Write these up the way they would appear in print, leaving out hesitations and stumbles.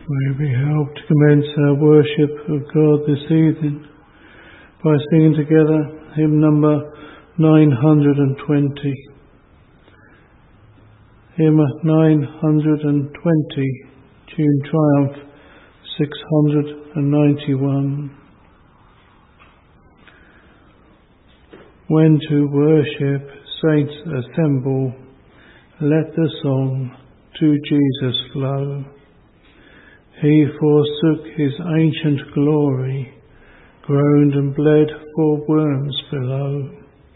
May we help to commence our worship of God this evening by singing together hymn number 920. Hymn 920, tune Triumph 691. When to worship saints assemble, let the song to Jesus flow. He forsook his ancient glory, groaned and bled for worms below.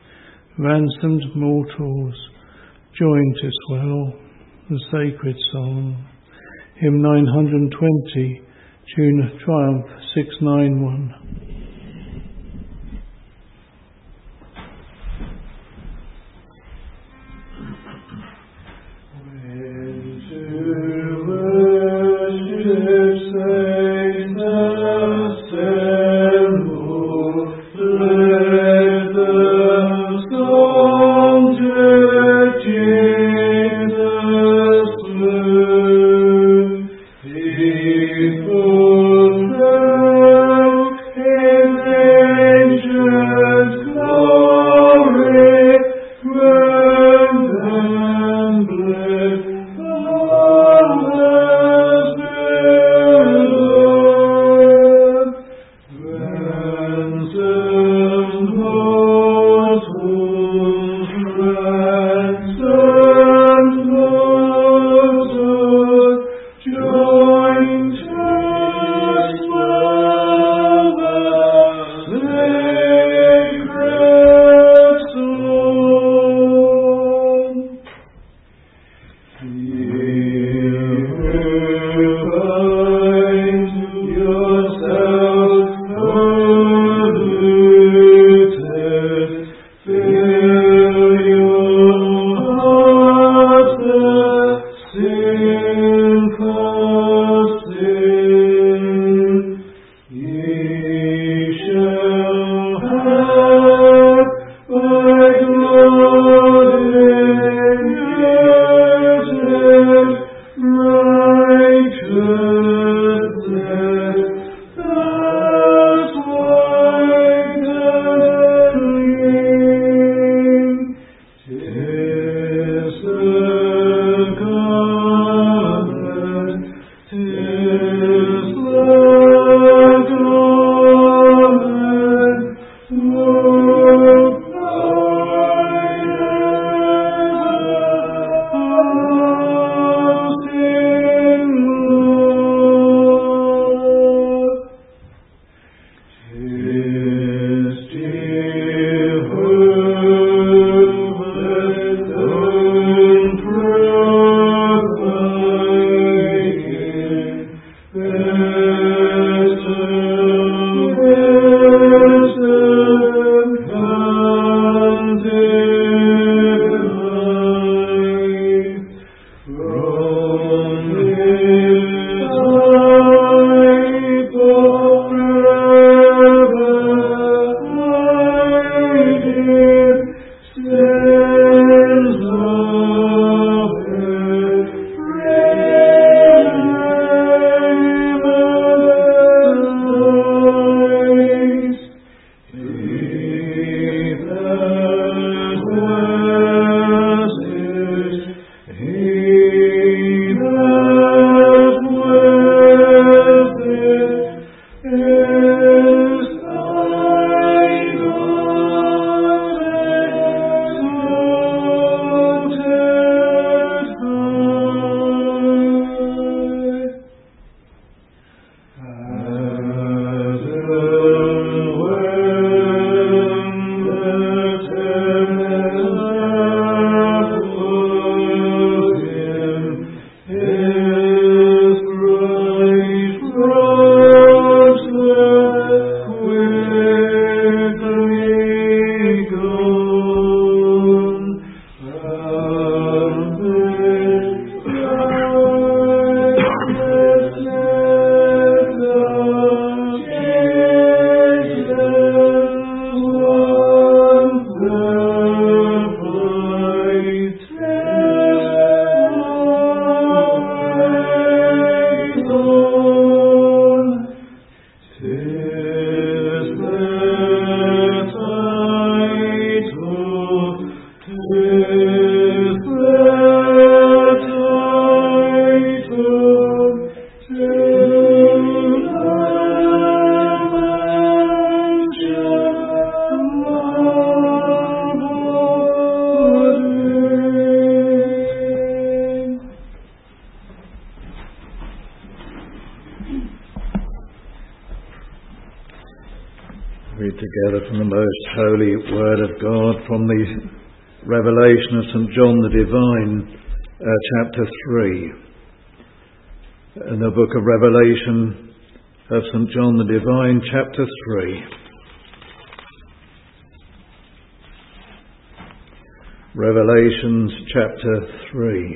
Ransomed mortals join to swell the sacred song. Hymn 920, tune Triumph 691. When read together from the most holy word of God from the Revelation of St. John the Divine, chapter 3. In the book of Revelation of St. John the Divine, chapter 3. Revelations chapter 3.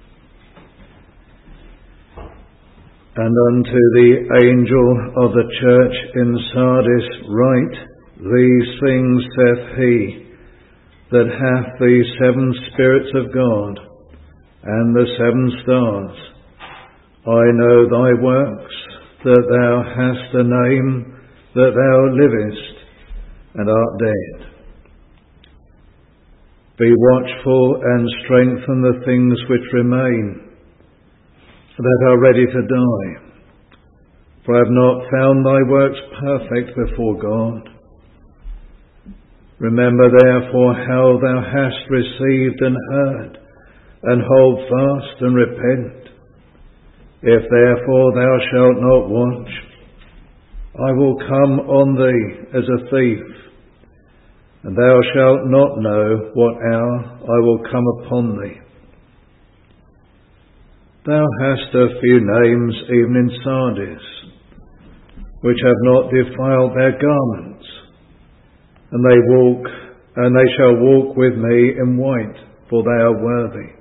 And unto the angel of the church in Sardis write, These things saith he that hath the 7 spirits of God and the 7 stars. I know thy works, that thou hast a name, that thou livest and art dead. Be watchful and strengthen the things which remain, that are ready to die. For I have not found thy works perfect before God. Remember therefore how thou hast received and heard, and hold fast and repent. If therefore thou shalt not watch, I will come on thee as a thief, and thou shalt not know what hour I will come upon thee. Thou hast a few names even in Sardis, which have not defiled their garments, and they shall walk with me in white, for they are worthy.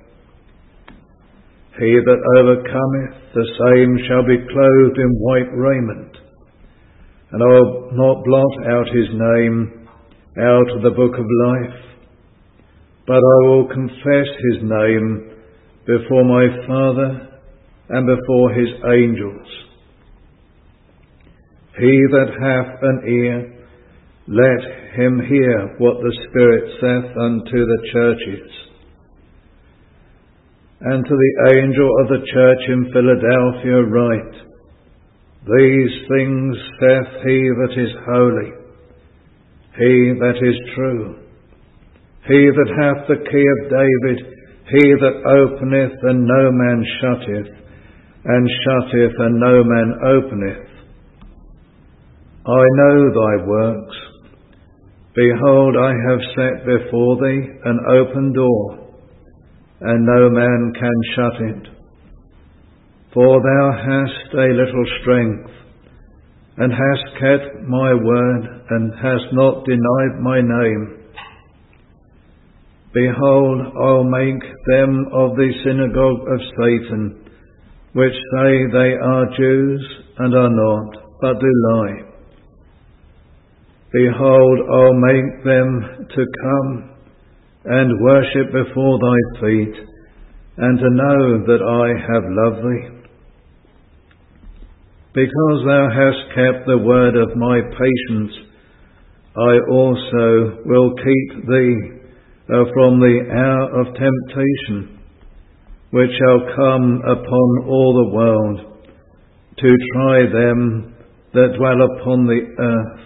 He that overcometh, the same shall be clothed in white raiment, and I will not blot out his name out of the book of life, but I will confess his name before my Father and before his angels. He that hath an ear, let him hear what the Spirit saith unto the churches. And to the angel of the church in Philadelphia write, These things saith he that is holy, he that is true, he that hath the key of David, he that openeth and no man shutteth, and shutteth and no man openeth. I know thy works. Behold, I have set before thee an open door, and no man can shut it. For thou hast a little strength, and hast kept my word, and hast not denied my name. Behold, I'll make them of the synagogue of Satan, which say they are Jews, and are not, but do lie. Behold, I'll make them to come and worship before thy feet, and to know that I have loved thee. Because thou hast kept the word of my patience, I also will keep thee from the hour of temptation, which shall come upon all the world, to try them that dwell upon the earth.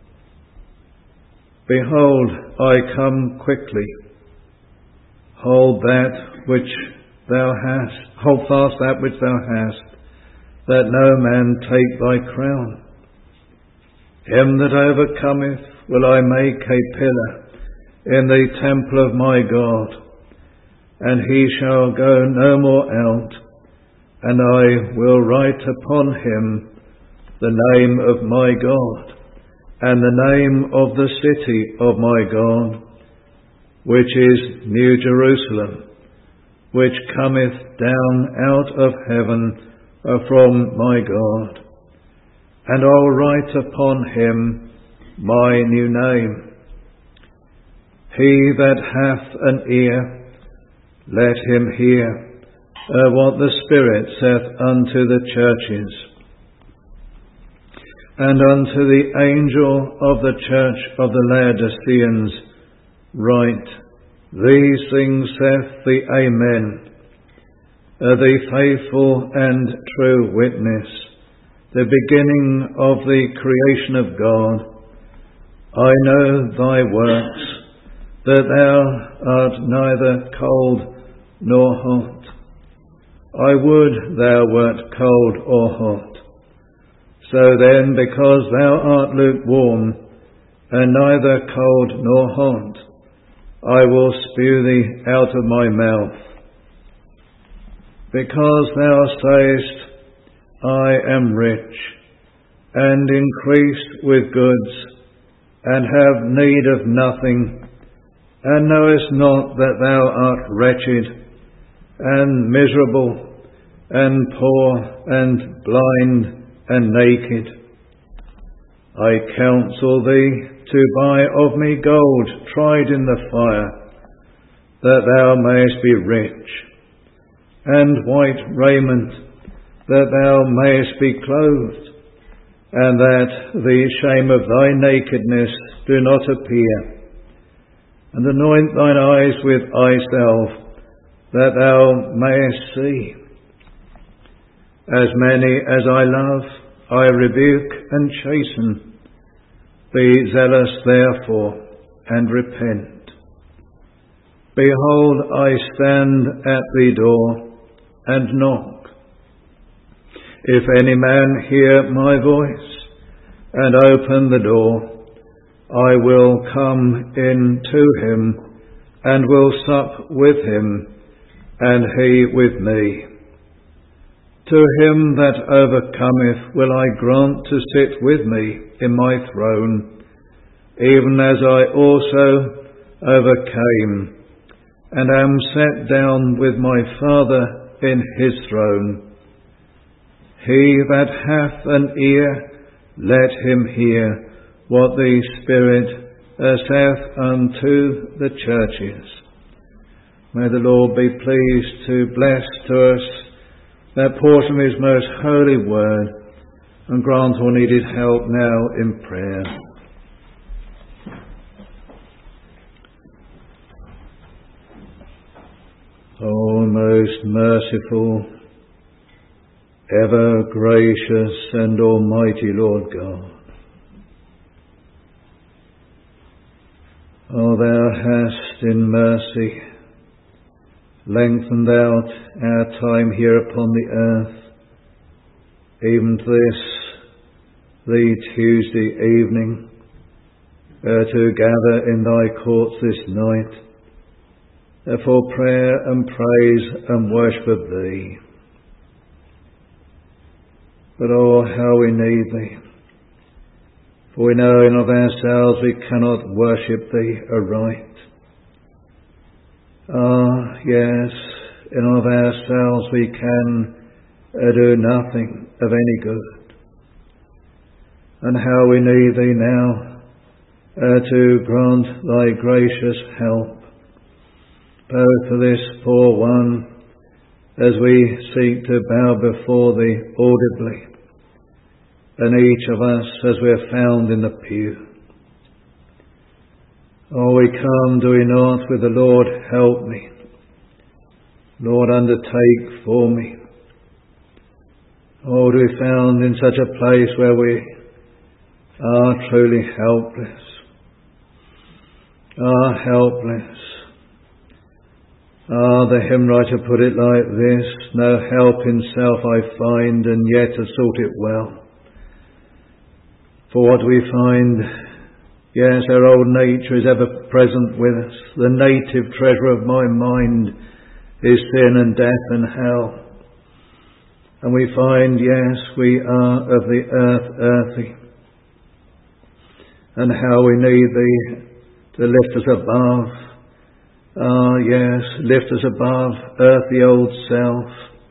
Behold, I come quickly. Hold fast that which thou hast, that no man take thy crown. Him that overcometh will I make a pillar in the temple of my God, and he shall go no more out, and I will write upon him the name of my God, and the name of the city of my God, which is New Jerusalem, which cometh down out of heaven from my God, and I'll write upon him my new name. He that hath an ear, let him hear what the Spirit saith unto the churches. And unto the angel of the church of the Laodiceans write, These things saith the Amen, the faithful and true witness, the beginning of the creation of God. I know thy works, that thou art neither cold nor hot. I would thou wert cold or hot. So then, because thou art lukewarm, and neither cold nor hot. I will spew thee out of my mouth. Because thou sayest, I am rich, and increased with goods, and have need of nothing, and knowest not that thou art wretched, and miserable, and poor, and blind, and naked. I counsel thee to buy of me gold tried in the fire, that thou mayest be rich, and white raiment, that thou mayest be clothed, and that the shame of thy nakedness do not appear. And anoint thine eyes with eye salve, that thou mayest see. As many as I love, I rebuke and chasten. Be zealous therefore, and repent. Behold, I stand at the door, and knock. If any man hear my voice, and open the door, I will come in to him, and will sup with him, and he with me. To him that overcometh will I grant to sit with me in my throne, even as I also overcame, and am set down with my Father in his throne. He that hath an ear, let him hear what the Spirit saith unto the churches. May the Lord be pleased to bless to us that portion of his most holy word, and grant all needed help now in prayer. O most merciful, ever gracious and almighty Lord God, O thou hast in mercy lengthened out our time here upon the earth, even to this, the Tuesday evening, to gather in thy courts this night, for prayer and praise and worship of thee. But oh, how we need thee, for we know in of ourselves we cannot worship thee aright. Ah, yes, in of ourselves we can do nothing of any good. And how we need thee now to grant thy gracious help, both for this poor one, as we seek to bow before thee audibly, and each of us as we are found in the pew. Oh, we come, do we not, with the Lord, help me. Lord, undertake for me. Oh, to be found in such a place where we are truly helpless. Helpless. The hymn writer put it like this: no help in self I find, and yet have sought it well. For what do we find? Yes, our old nature is ever present with us. The native treasure of my mind is sin and death and hell. And we find, yes, we are of the earth earthy. And how we need thee to lift us above. Yes, lift us above earthly old self.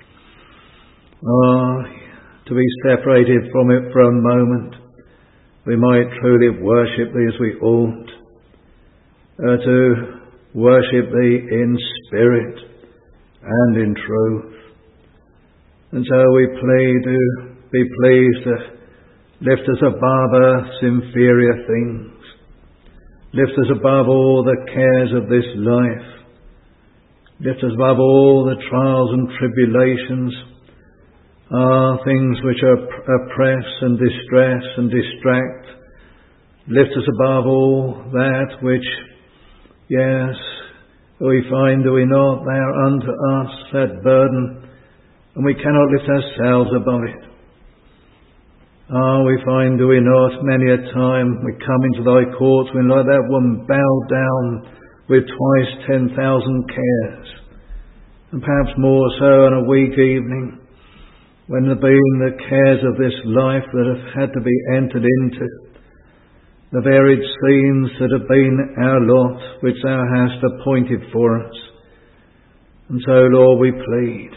To be separated from it for a moment, we might truly worship thee as we ought, to worship thee in spirit and in truth. And so we be pleased to lift us above earth's inferior things, lift us above all the cares of this life, lift us above all the trials and tribulations, things which oppress and distress and distract. Lift us above all that which, yes, we find, do we not, there unto us that burden, and we cannot lift ourselves above it. We find, do we not, many a time we come into thy courts when like that woman bowed down with twice 10,000 cares, and perhaps more so on a week evening, when there have been the cares of this life that have had to be entered into, the varied scenes that have been our lot, which thou hast appointed for us. And so, Lord, we plead.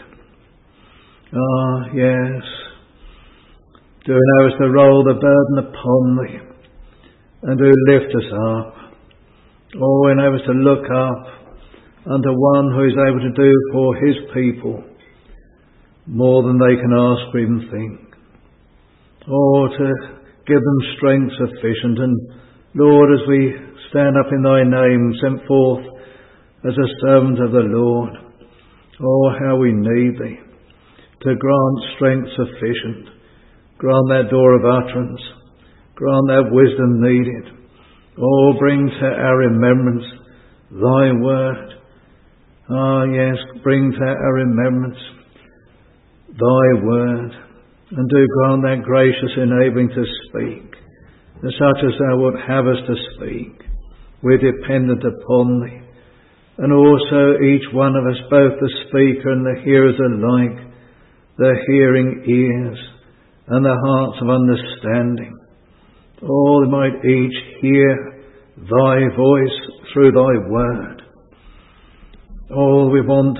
Yes, do allow us to roll the burden upon thee, and do lift us up. Enable us to look up unto one who is able to do for his people more than they can ask or even think. To give them strength sufficient. And Lord, as we stand up in thy name, sent forth as a servant of the Lord, how we need thee to grant strength sufficient. Grant that door of utterance. Grant that wisdom needed. Bring to our remembrance thy word. Yes, bring to our remembrance thy word. And do grant that gracious enabling to speak, such as thou wilt have us to speak. We're dependent upon thee. And also each one of us, both the speaker and the hearers alike, the hearing ears and the hearts of understanding. They might each hear thy voice through thy word. We want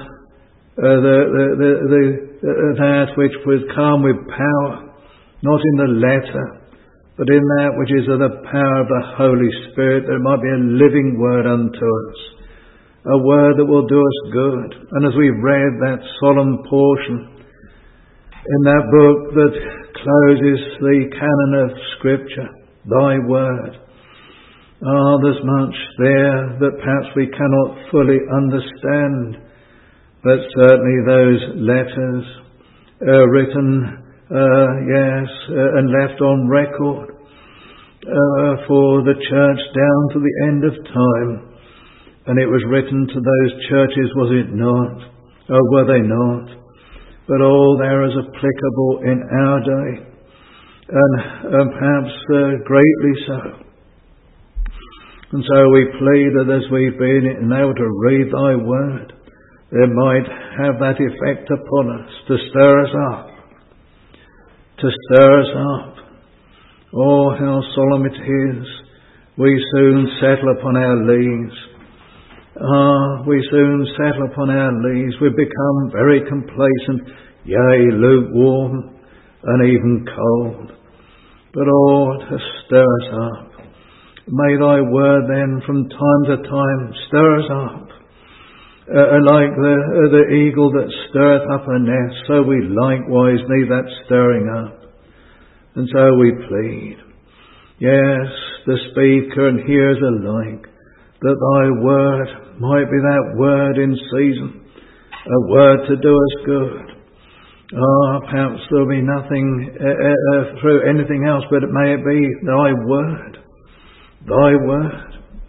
that which would come with power, not in the letter, but in that which is of the power of the Holy Spirit, that it might be a living word unto us, a word that will do us good. And as we read that solemn portion in that book that closes the canon of Scripture, thy word, there's much there that perhaps we cannot fully understand. But certainly those letters written, and left on record for the church down to the end of time. And it was written to those churches, was it not? Were they not? But they're as applicable in our day, and perhaps greatly so. And so we plead that as we've been enabled to read thy word, it might have that effect upon us, to stir us up. To stir us up. How solemn it is. We soon settle upon our lees. We soon settle upon our lees. We become very complacent, yea, lukewarm, and even cold. But to stir us up. May thy word then from time to time stir us up. Like the eagle that stirreth up a nest, so we likewise need that stirring up. And so we plead, yes, the speaker and hearers alike, that thy word might be that word in season, a word to do us good. Perhaps there'll be nothing through anything else, but it may be thy word. Thy word.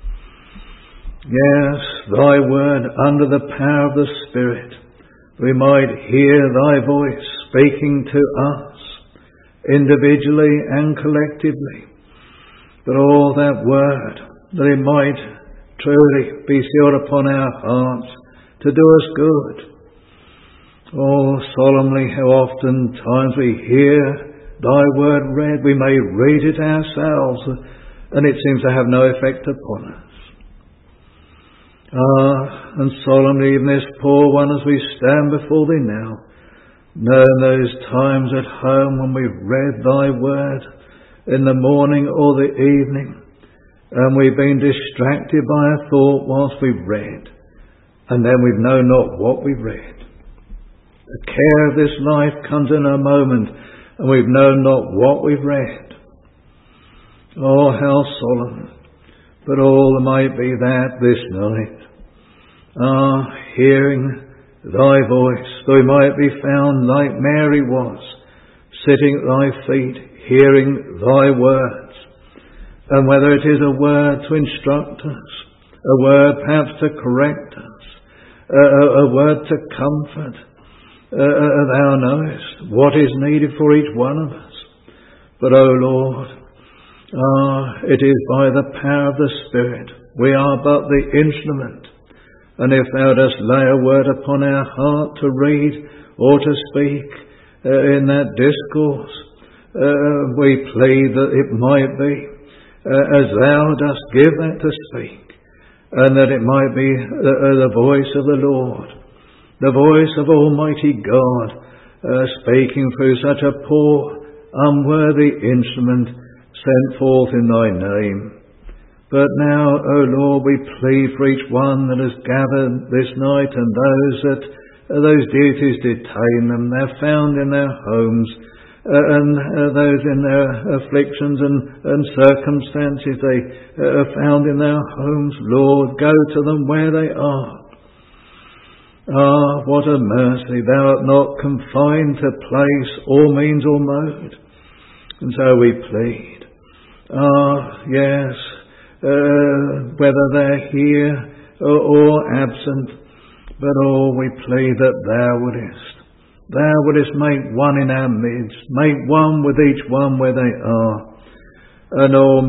Yes, thy word under the power of the Spirit. We might hear thy voice speaking to us, individually and collectively. But that word, that it might truly be sealed upon our hearts to do us good. Solemnly, how often times we hear thy word read, we may read it ourselves, and it seems to have no effect upon us. And solemnly, even this poor one, as we stand before thee now, knowing those times at home when we've read thy word in the morning or the evening, and we've been distracted by a thought whilst we've read, and then we've known not what we've read. The care of this life comes in a moment, and we've known not what we've read. How solemn. But there might be that this night. Hearing thy voice, though we might be found like Mary was, sitting at thy feet, hearing thy words. And whether it is a word to instruct us, a word perhaps to correct us, a word to comfort, thou knowest what is needed for each one of us. But, O Lord, it is by the power of the Spirit. We are but the instrument. And if thou dost lay a word upon our heart to read or to speak in that discourse, we plead that it might be as thou dost give that to speak, and that it might be the voice of the Lord, the voice of Almighty God, speaking through such a poor, unworthy instrument sent forth in thy name. But now, O Lord, we plead for each one that has gathered this night, and those duties detain them. They're found in their homes, and those in their afflictions and circumstances, they are found in their homes. Lord, go to them where they are. What a mercy! Thou art not confined to place or means or mode. And so we plead. Yes, whether they're here or absent, but we plead that Thou wouldest make one in our midst, make one with each one where they are. And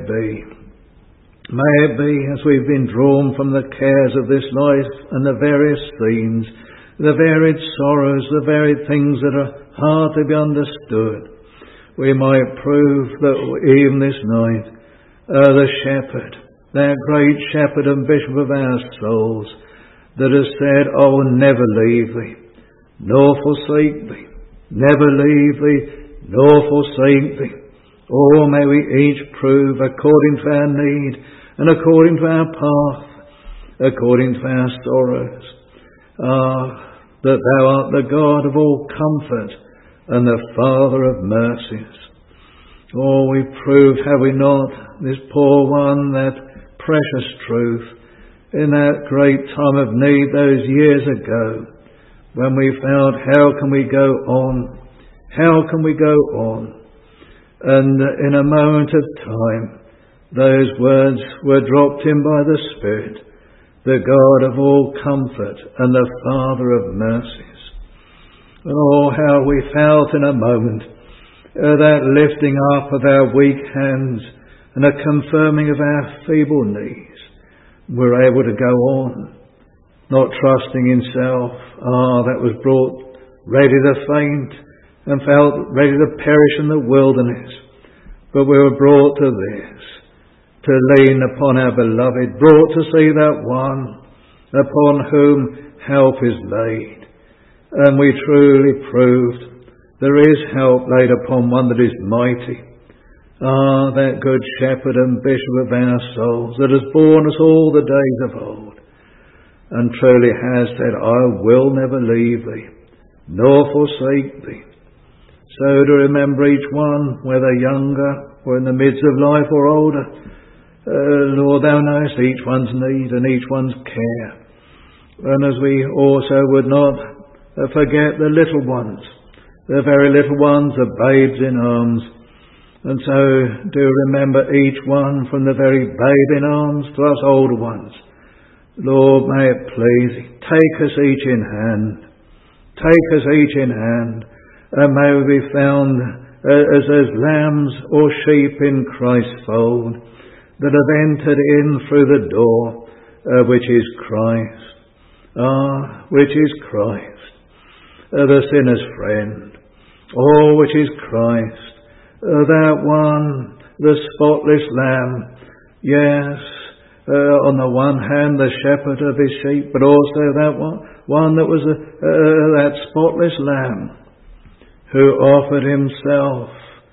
may it be as we've been drawn from the cares of this life and the various scenes, the varied sorrows, the varied things that are hard to be understood, we might prove that even this night, the shepherd, that great shepherd and bishop of our souls, that has said, I will never leave thee, nor forsake thee, never leave thee, nor forsake thee. Or may we each prove according to our need and according to our path, according to our sorrows, that thou art the God of all comfort and the Father of mercies. Oh, we proved, have we not, this poor one, that precious truth in that great time of need those years ago, when we found, how can we go on? How can we go on? And in a moment of time, those words were dropped in by the Spirit, the God of all comfort and the Father of mercies. And oh, how we felt in a moment that lifting up of our weak hands and a confirming of our feeble knees. We're able to go on, not trusting in self. That was brought ready to faint and felt ready to perish in the wilderness. But we were brought to this, to lean upon our beloved, brought to see that one upon whom help is laid. And we truly proved there is help laid upon one that is mighty. That good shepherd and bishop of our souls, that has borne us all the days of old, and truly has said, I will never leave thee, nor forsake thee. So to remember each one, whether younger or in the midst of life or older, Lord, thou knowest each one's need and each one's care. And as we also would not forget the little ones, the very little ones, the babes in arms. And so do remember each one, from the very babe in arms to us older ones. Lord, may it please thee, take us each in hand. Take us each in hand, and may we be found as lambs or sheep in Christ's fold, that have entered in through the door, which is Christ. Which is Christ, the sinner's friend. Which is Christ, that one, the spotless Lamb. Yes, on the one hand, the shepherd of his sheep, but also that one that was that spotless Lamb, who offered himself,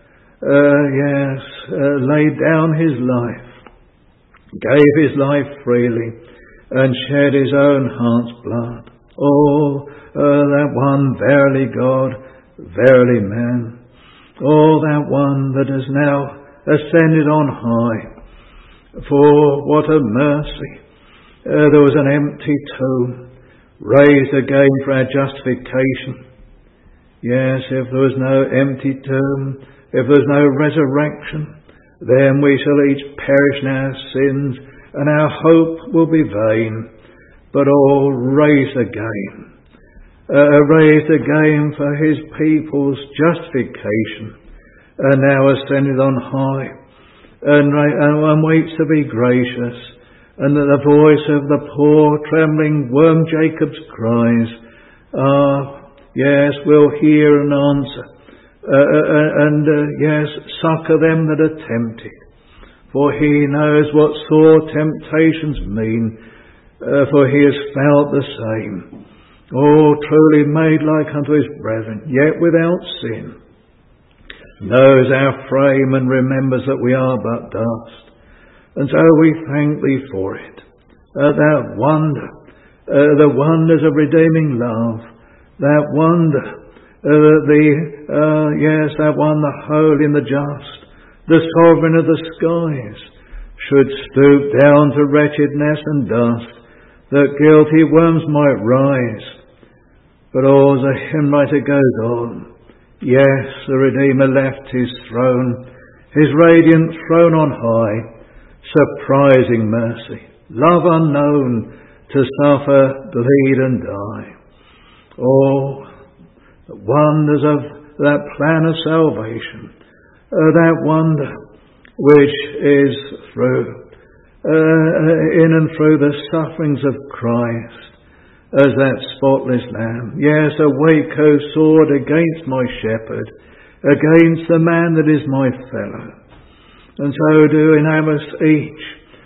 laid down his life, gave his life freely, and shed his own heart's blood. That one, verily God, verily man. That one that has now ascended on high. For what a mercy. There was an empty tomb, raised again for our justification. Yes, if there was no empty tomb, if there was no resurrection, then we shall each perish in our sins, and our hope will be vain. But all raised again. Raised again for his people's justification, and now ascended on high, and waits to be gracious, and that the voice of the poor trembling worm Jacob's cries, yes, will hear and answer, yes, succour them that are tempted. For he knows what sore temptations mean, for he has felt the same. Truly made like unto his brethren, yet without sin. Knows our frame and remembers that we are but dust. And so we thank thee for it. That wonder, the wonders of redeeming love, that wonder, that one, the holy and the just, the sovereign of the skies, should stoop down to wretchedness and dust, that guilty worms might rise. But as the hymn writer goes on, yes, the Redeemer left his throne, his radiant throne on high, surprising mercy, love unknown, to suffer, bleed and die. The wonders of that plan of salvation, that wonder which is in and through the sufferings of Christ, as that spotless lamb, yes, a Waco sword against my shepherd, against the man that is my fellow. And so do enable us each,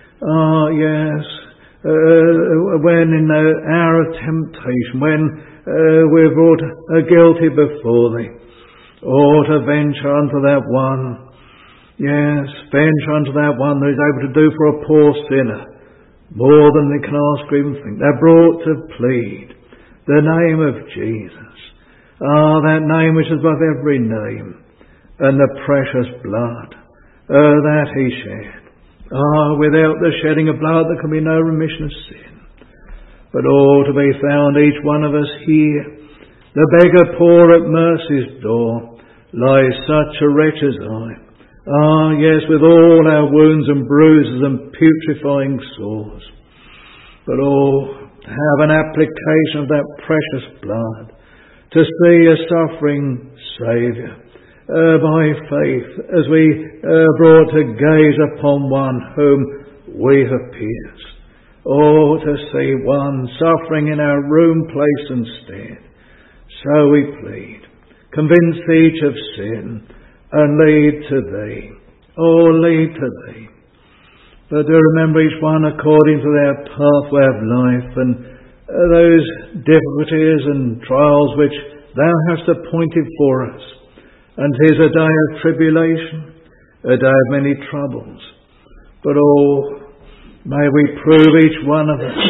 when in the hour of temptation, when we're brought guilty before thee, to venture unto that one, yes, venture unto that one that is able to do for a poor sinner more than they can ask or even think. They're brought to plead the name of Jesus, that name which is above every name, and the precious blood that he shed. Without the shedding of blood there can be no remission of sin. But to be found each one of us here, the beggar poor at mercy's door, lies such a wretch as I. Yes, with all our wounds and bruises and putrefying sores. But to have an application of that precious blood, to see a suffering Saviour, by faith, as we brought to gaze upon one whom we have pierced. To see one suffering in our room, place and stead. So we plead, convince each of sin, and lead to thee. Lead to thee. But do remember each one according to their pathway of life, and those difficulties and trials which thou hast appointed for us. And 'tis a day of tribulation, a day of many troubles. But may we prove each one of us,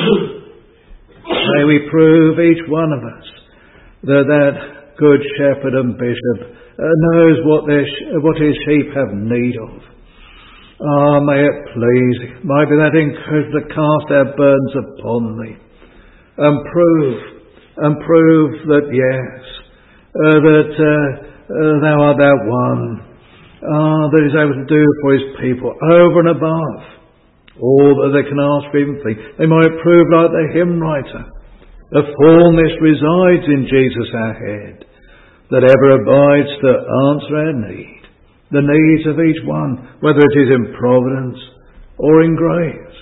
that good shepherd and bishop knows what his sheep have need of. May it please thee, may be that encourage to cast our burdens upon thee, and prove that thou art that one that is able to do for his people over and above all that they can ask or even think. They might prove like the hymn writer, the fullness resides in Jesus our head, that ever abides to answer our need, the needs of each one, whether it is in providence or in grace.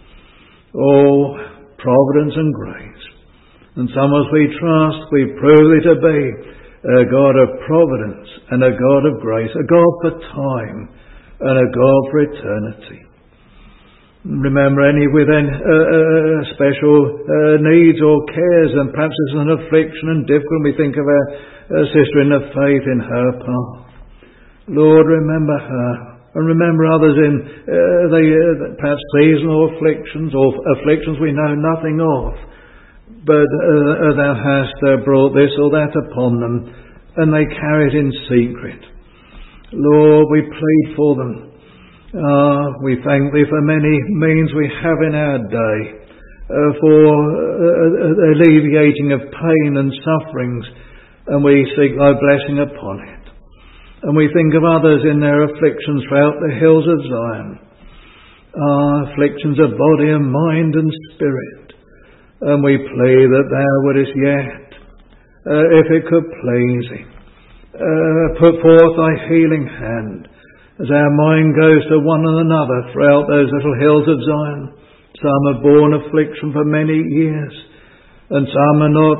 Providence and grace. And some as we trust, we prove thee to be a God of providence and a God of grace, a God for time and a God for eternity. Remember any with special needs or cares, and perhaps it's an affliction and difficult. We think of a sister in the faith in her path. Lord, remember her, and remember others in perhaps seasonal afflictions or afflictions we know nothing of. But thou hast brought this or that upon them, and they carry it in secret. Lord, we plead for them. We thank thee for many means we have in our day for alleviating of pain and sufferings, and we seek thy blessing upon it. And we think of others in their afflictions throughout the hills of Zion, afflictions of body and mind and spirit. And we pray that thou wouldest yet, if it could please thee, Put forth thy healing hand as our mind goes to one and another throughout those little hills of Zion. Some have borne affliction for many years, and some are not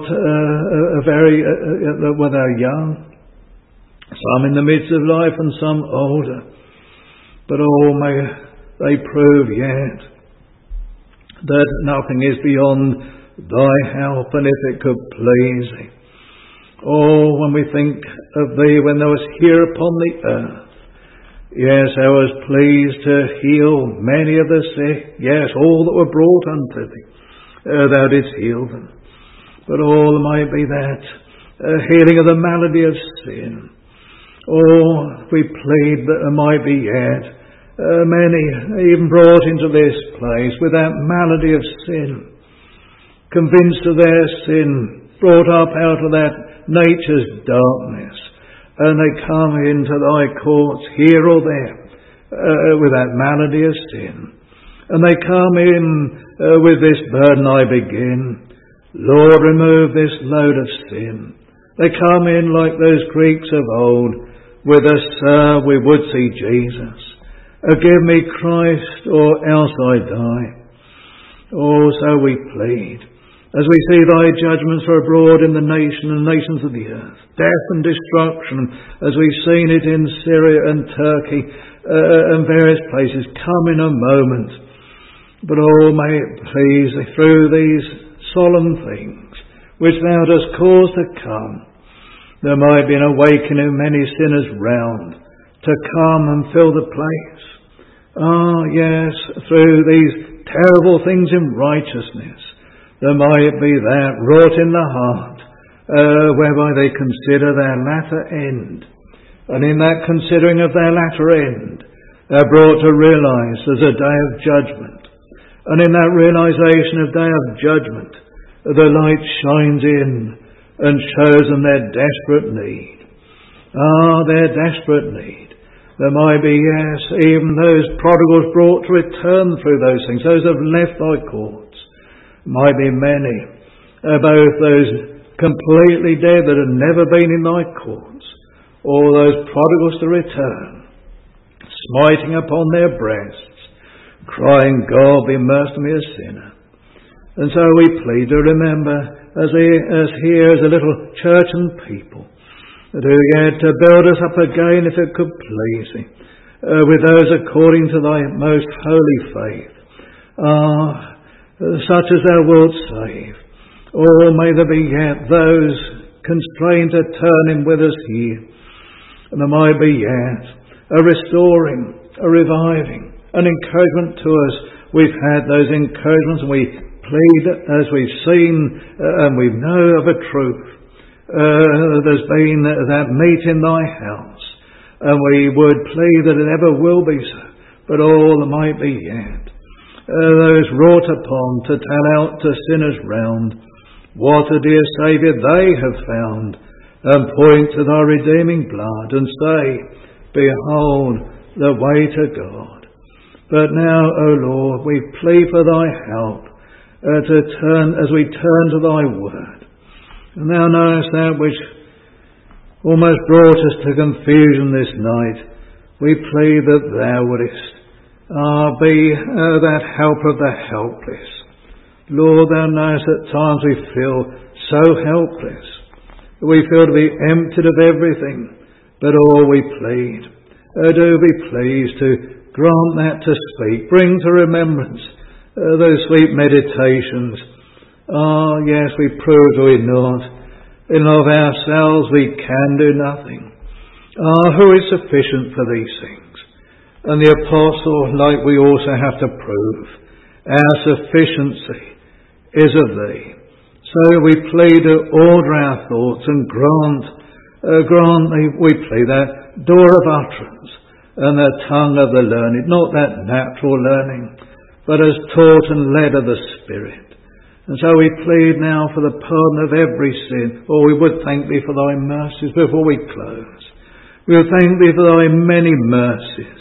they're young, some in the midst of life and some older. But may they prove yet that nothing is beyond thy help, and if it could please thee. Oh, when we think of thee when thou wast here upon the earth, yes, thou wast pleased to heal many of the sick. Yes, all that were brought unto thee, thou didst heal them. But all might be that healing of the malady of sin. Oh, we plead that there might be yet many even brought into this place with that malady of sin, convinced of their sin, brought up out of that nature's darkness, and they come into thy courts here or there with that malady of sin, and they come in with this burden. I begin, Lord, remove this load of sin. They come in like those Greeks of old with us, Sir, we would see Jesus. Give me Christ, or else I die. Oh, so we plead, as we see thy judgments are abroad in the nation and nations of the earth, death and destruction, as we've seen it in Syria and Turkey and various places, come in a moment. But may it please thee, through these solemn things which thou dost cause to come, there might be an awakening of many sinners round to come and fill the place. Yes, through these terrible things in righteousness, there might be that wrought in the heart, whereby they consider their latter end. And in that considering of their latter end, they're brought to realise there's a day of judgment. And in that realisation of day of judgment, the light shines in and shows them their desperate need. Their desperate need. There might be, yes, even those prodigals brought to return through those things, those who have left thy courts. Might be many, both those completely dead that have never been in thy courts, or those prodigals to return, smiting upon their breasts, crying, God, be merciful to me, a sinner. And so we plead to remember, as here is a little church and people, that who yet to build us up again, if it could please thee, with those according to thy most holy faith, such as thou wilt save. Or may there be yet those constrained to turn in with us here, and there might be yet a restoring, a reviving, an encouragement to us. We've had those encouragements, and we plead as we've seen and we know of a truth. There's been that meet in thy house, and we would plead that it ever will be so, but all there might be yet those wrought upon to tell out to sinners round what a dear Saviour they have found, and point to thy redeeming blood and say, behold the way to God. But now, O Lord, we plead for thy help to turn as we turn to thy word. And thou knowest that which almost brought us to confusion this night. We plead that thou wouldest be that help of the helpless. Lord, thou knowest at times we feel so helpless. We feel to be emptied of everything. But all we plead, do be pleased to grant that to speak. Bring to remembrance those sweet meditations. Yes, we prove we not. In of ourselves we can do nothing. Who is sufficient for these things? And the apostle, like we also have to prove, our sufficiency is of thee. So we plead to order our thoughts and grant thee, we plead, that door of utterance and the tongue of the learned, not that natural learning, but as taught and led of the Spirit. And so we plead now for the pardon of every sin. Or we would thank thee for thy mercies before we close. We would thank thee for thy many mercies.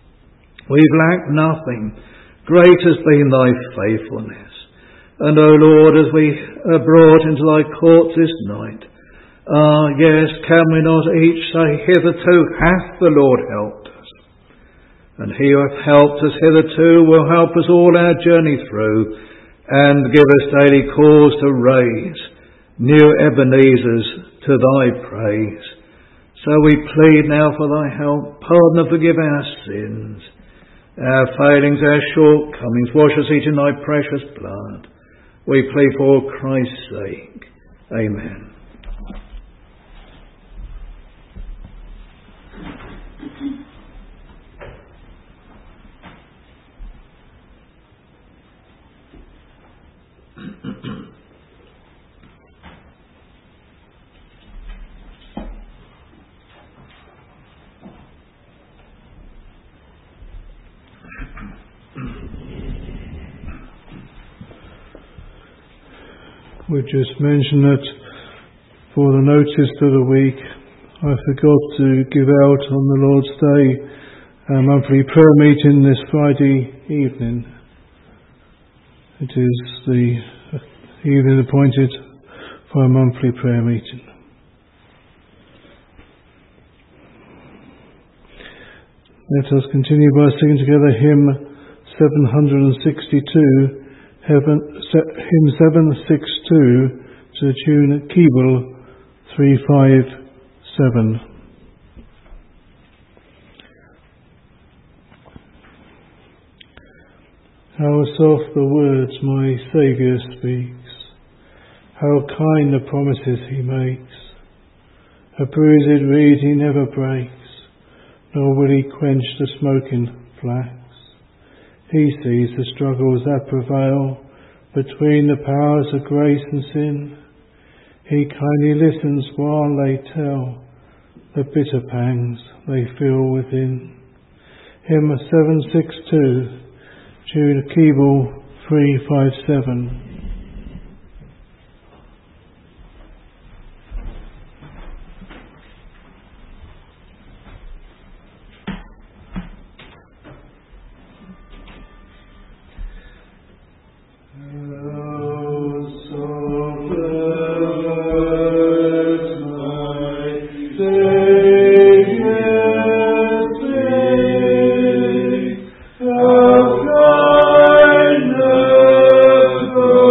We've lacked nothing. Great has been thy faithfulness. And, O Lord, as we are brought into thy courts this night, Ah, yes, can we not each say, hitherto hath the Lord helped us? And he who hath helped us hitherto will help us all our journey through, and give us daily cause to raise new Ebenezers to thy praise. So we plead now for thy help, pardon and forgive our sins, our failings, our shortcomings, wash us each in thy precious blood. We plead for Christ's sake. Amen. We just mentioned that for the notice of the week, I forgot to give out on the Lord's Day our monthly prayer meeting this Friday evening. It is the evening appointed for a monthly prayer meeting. Let us continue by singing together hymn 762, hymn 762 to the tune Keble 357. How soft the words my Saviour speaks, how kind the promises he makes. A bruised reed he never breaks, nor will he quench the smoking flax. He sees the struggles that prevail between the powers of grace and sin. He kindly listens while they tell the bitter pangs they feel within. Hymn 762, tune Keble 357. Of kindness.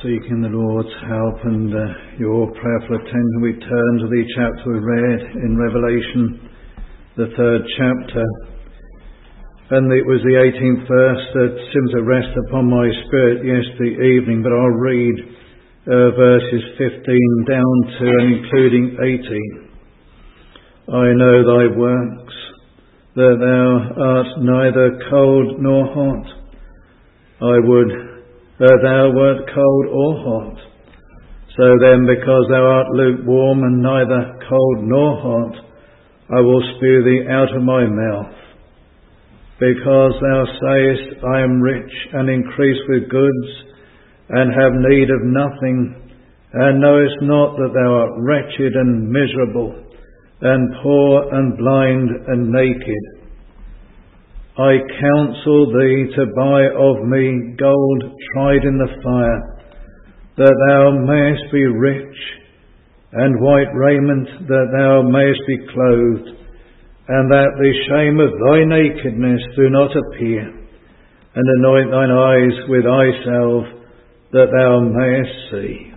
seeking the Lord's help and your prayerful attention, we turn to the chapter we read in Revelation, the 3rd chapter. And it was the 18th verse that seemed to rest upon my spirit yesterday evening, but I'll read verses 15 down to and including 18. I know thy works, that thou art neither cold nor hot. I would that thou wert cold or hot. So then, because thou art lukewarm and neither cold nor hot, I will spew thee out of my mouth. Because thou sayest, I am rich and increase with goods, and have need of nothing, and knowest not that thou art wretched and miserable, and poor and blind and naked. I counsel thee to buy of me gold tried in the fire, that thou mayest be rich, and white raiment, that thou mayest be clothed, and that the shame of thy nakedness do not appear, and anoint thine eyes with eye salve, that thou mayest see.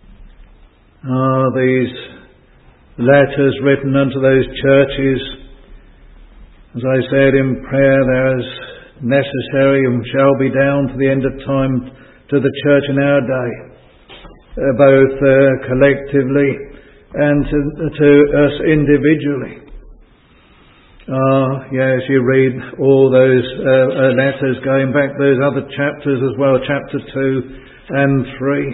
These letters written unto those churches, as I said in prayer, they're as necessary and shall be down to the end of time to the church in our day, both collectively and to us individually. Yes, you read all those letters going back those other chapters as well, chapter 2 and 3.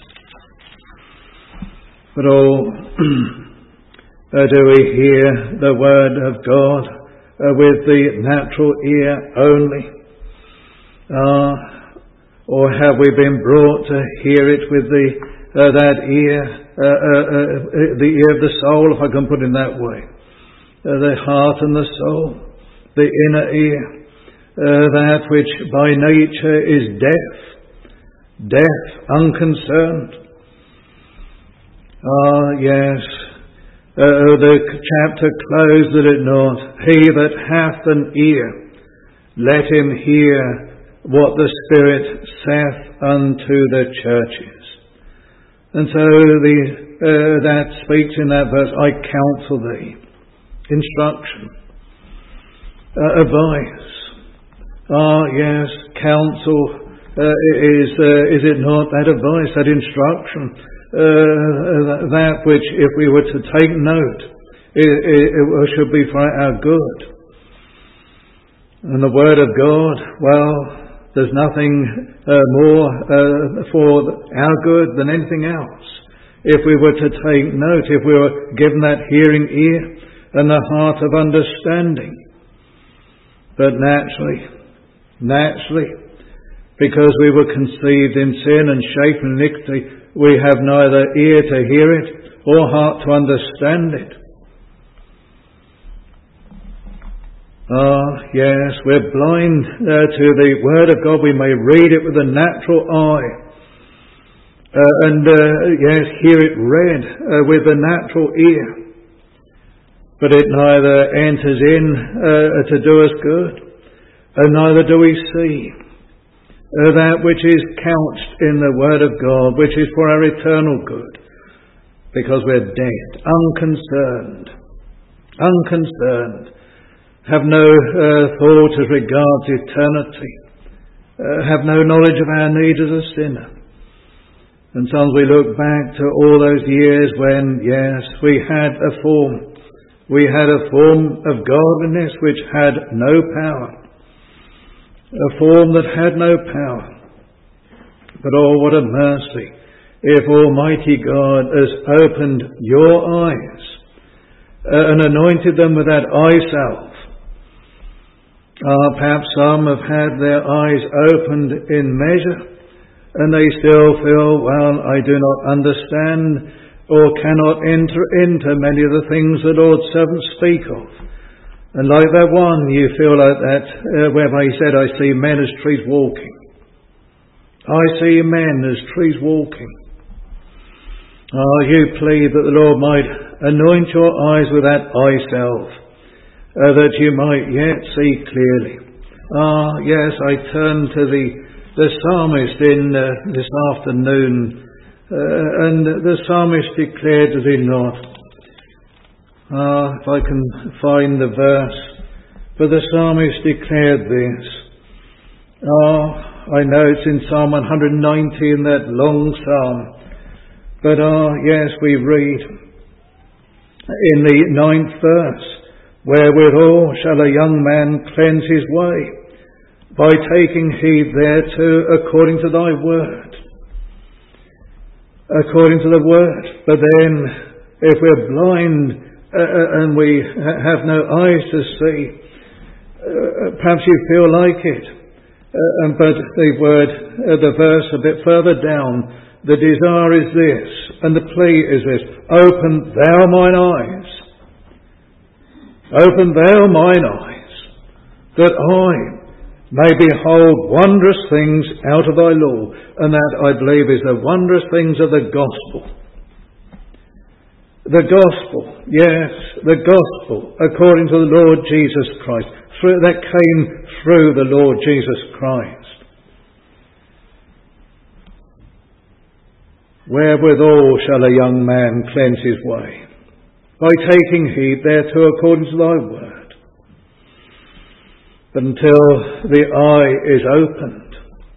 But do we hear the word of God with the natural ear only? Or have we been brought to hear it with that ear, the ear of the soul, if I can put it in that way? The heart and the soul, the inner ear, that which by nature is deaf, unconcerned. Yes, the chapter closed it not. He that hath an ear, let him hear what the Spirit saith unto the churches. And so that speaks in that verse, I counsel thee. Instruction, advice. Yes, counsel is it not that advice, that instruction, that which, if we were to take note, it should be for our good. And the Word of God, well, there's nothing more for our good than anything else. If we were to take note, if we were given that hearing ear, and the heart of understanding. But naturally, because we were conceived in sin and shaped in iniquity, we have neither ear to hear it or heart to understand it. Yes, we're blind to the Word of God. We may read it with a natural eye, and hear it read with the natural ear. But it neither enters in to do us good, and neither do we see that which is couched in the Word of God, which is for our eternal good, because we're dead, unconcerned, have no thought as regards eternity, have no knowledge of our need as a sinner. And sometimes we look back to all those years when, yes, we had a form of godliness which had no power. A form that had no power. But oh, what a mercy if Almighty God has opened your eyes and anointed them with that eye salve. Perhaps some have had their eyes opened in measure, and they still feel, well, I do not understand or cannot enter into many of the things the Lord's servants speak of. And like that one, you feel like that, whereby he said, I see men as trees walking. I see men as trees walking. You plead that the Lord might anoint your eyes with that eye salve, that you might yet see clearly. Yes, I turn to the the psalmist in this afternoon, and the psalmist declared, did he not? If I can find the verse, but the psalmist declared this. I know it's in Psalm 190, in that long psalm, but yes, we read in the 9th verse, wherewithal shall a young man cleanse his way, by taking heed thereto according to thy word. According to the word. But then, if we're blind and we have no eyes to see, perhaps you feel like it. But the verse a bit further down, the desire is this, and the plea is this: open thou mine eyes. Open thou mine eyes, that I may behold wondrous things out of thy law. And that, I believe, is the wondrous things of the gospel. The gospel, yes, the gospel, according to the Lord Jesus Christ, that came through the Lord Jesus Christ. Wherewithal shall a young man cleanse his way? By taking heed thereto according to thy word. But until the eye is opened,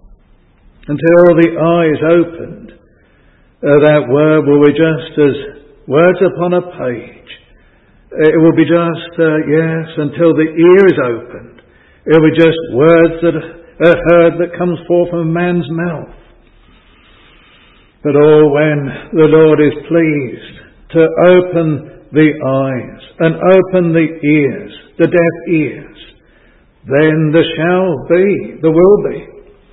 that word will be just as words upon a page. It will be just, until the ear is opened. It will be just words that are heard that comes forth from a man's mouth. But when the Lord is pleased to open the eyes and open the ears, the deaf ears, then there will be.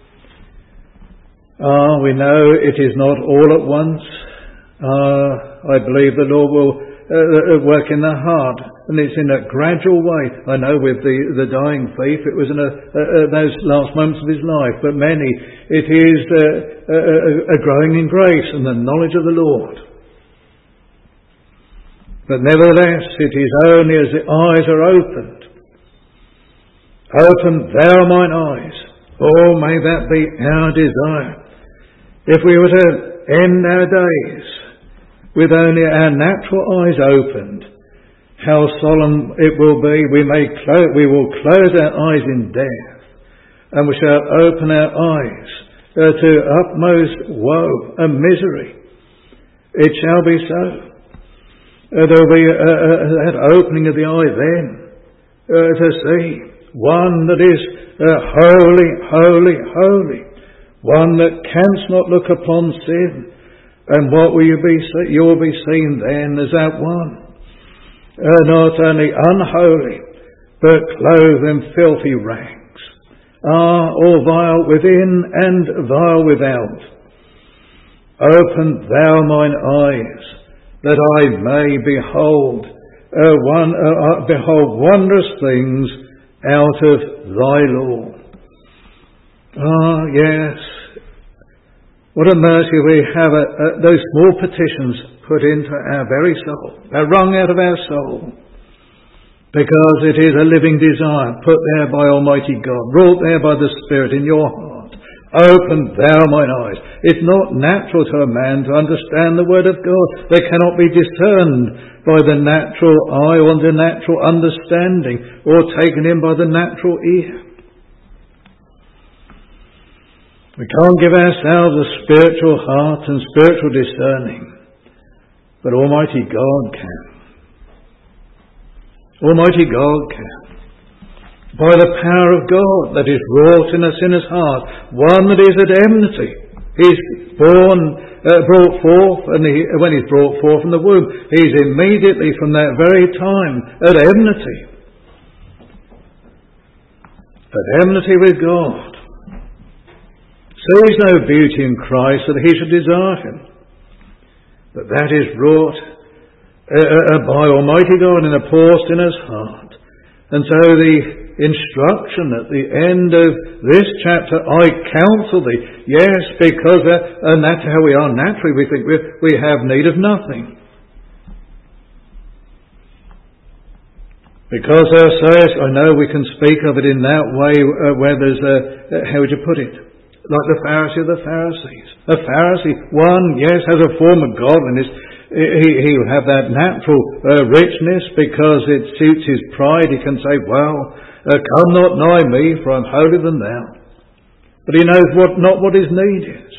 We know it is not all at once. I believe the Lord will work in the heart, and it's in a gradual way. I know with the dying thief, it was in those last moments of his life, but many, it is a growing in grace and the knowledge of the Lord. But nevertheless, it is only as the eyes are opened. Open thou mine eyes. Oh, may that be our desire. If we were to end our days with only our natural eyes opened, how solemn it will be. We will close our eyes in death, and we shall open our eyes to utmost woe and misery. It shall be so. There will be that opening of the eye then, to see one that is holy, holy, holy, one that canst not look upon sin. And what will you will be seen then as that one, not only unholy, but clothed in filthy rags, all vile within and vile without. Open thou mine eyes, that I may behold wondrous things out of thy law. Yes. What a mercy we have those small petitions put into our very soul. They're wrung out of our soul. Because it is a living desire put there by Almighty God, wrought there by the Spirit in your heart. Open thou mine eyes. It's not natural to a man to understand the Word of God. They cannot be discerned by the natural eye or the natural understanding, or taken in by the natural ear. We can't give ourselves a spiritual heart and spiritual discerning, but Almighty God can. Almighty God can. By the power of God that is wrought in a sinner's heart, one that is at enmity. He's brought forth, and when he's brought forth from the womb, he's immediately from that very time at enmity. At enmity with God. Sees no beauty in Christ that he should desire him. But that is wrought by Almighty God in a poor sinner's heart. And so the instruction at the end of this chapter, I counsel thee. Yes, because and that's how we are naturally. We think we have need of nothing. Because thou sayest, I know we can speak of it in that way, where there's how would you put it? like the Pharisee of the Pharisees. A Pharisee, one, yes, has a form of godliness. He'll have that natural richness because it suits his pride. He can say, well, come not nigh me, for I'm holier than thou. But he knows not what his need is.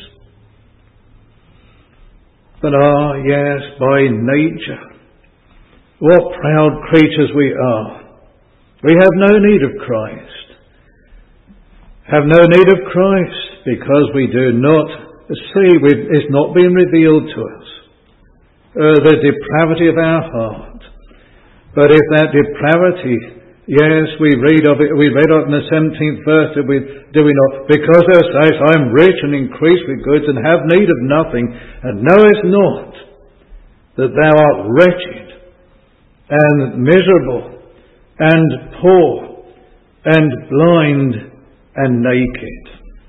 But yes, by nature, what proud creatures we are. We have no need of Christ. Have no need of Christ because we do not see, it's not been revealed to us, the depravity of our heart. But if that depravity, yes, we read of it in the 17th verse, do we not? Because thou sayest, I am rich and increase with goods and have need of nothing, and knowest not that thou art wretched and miserable and poor and blind and naked.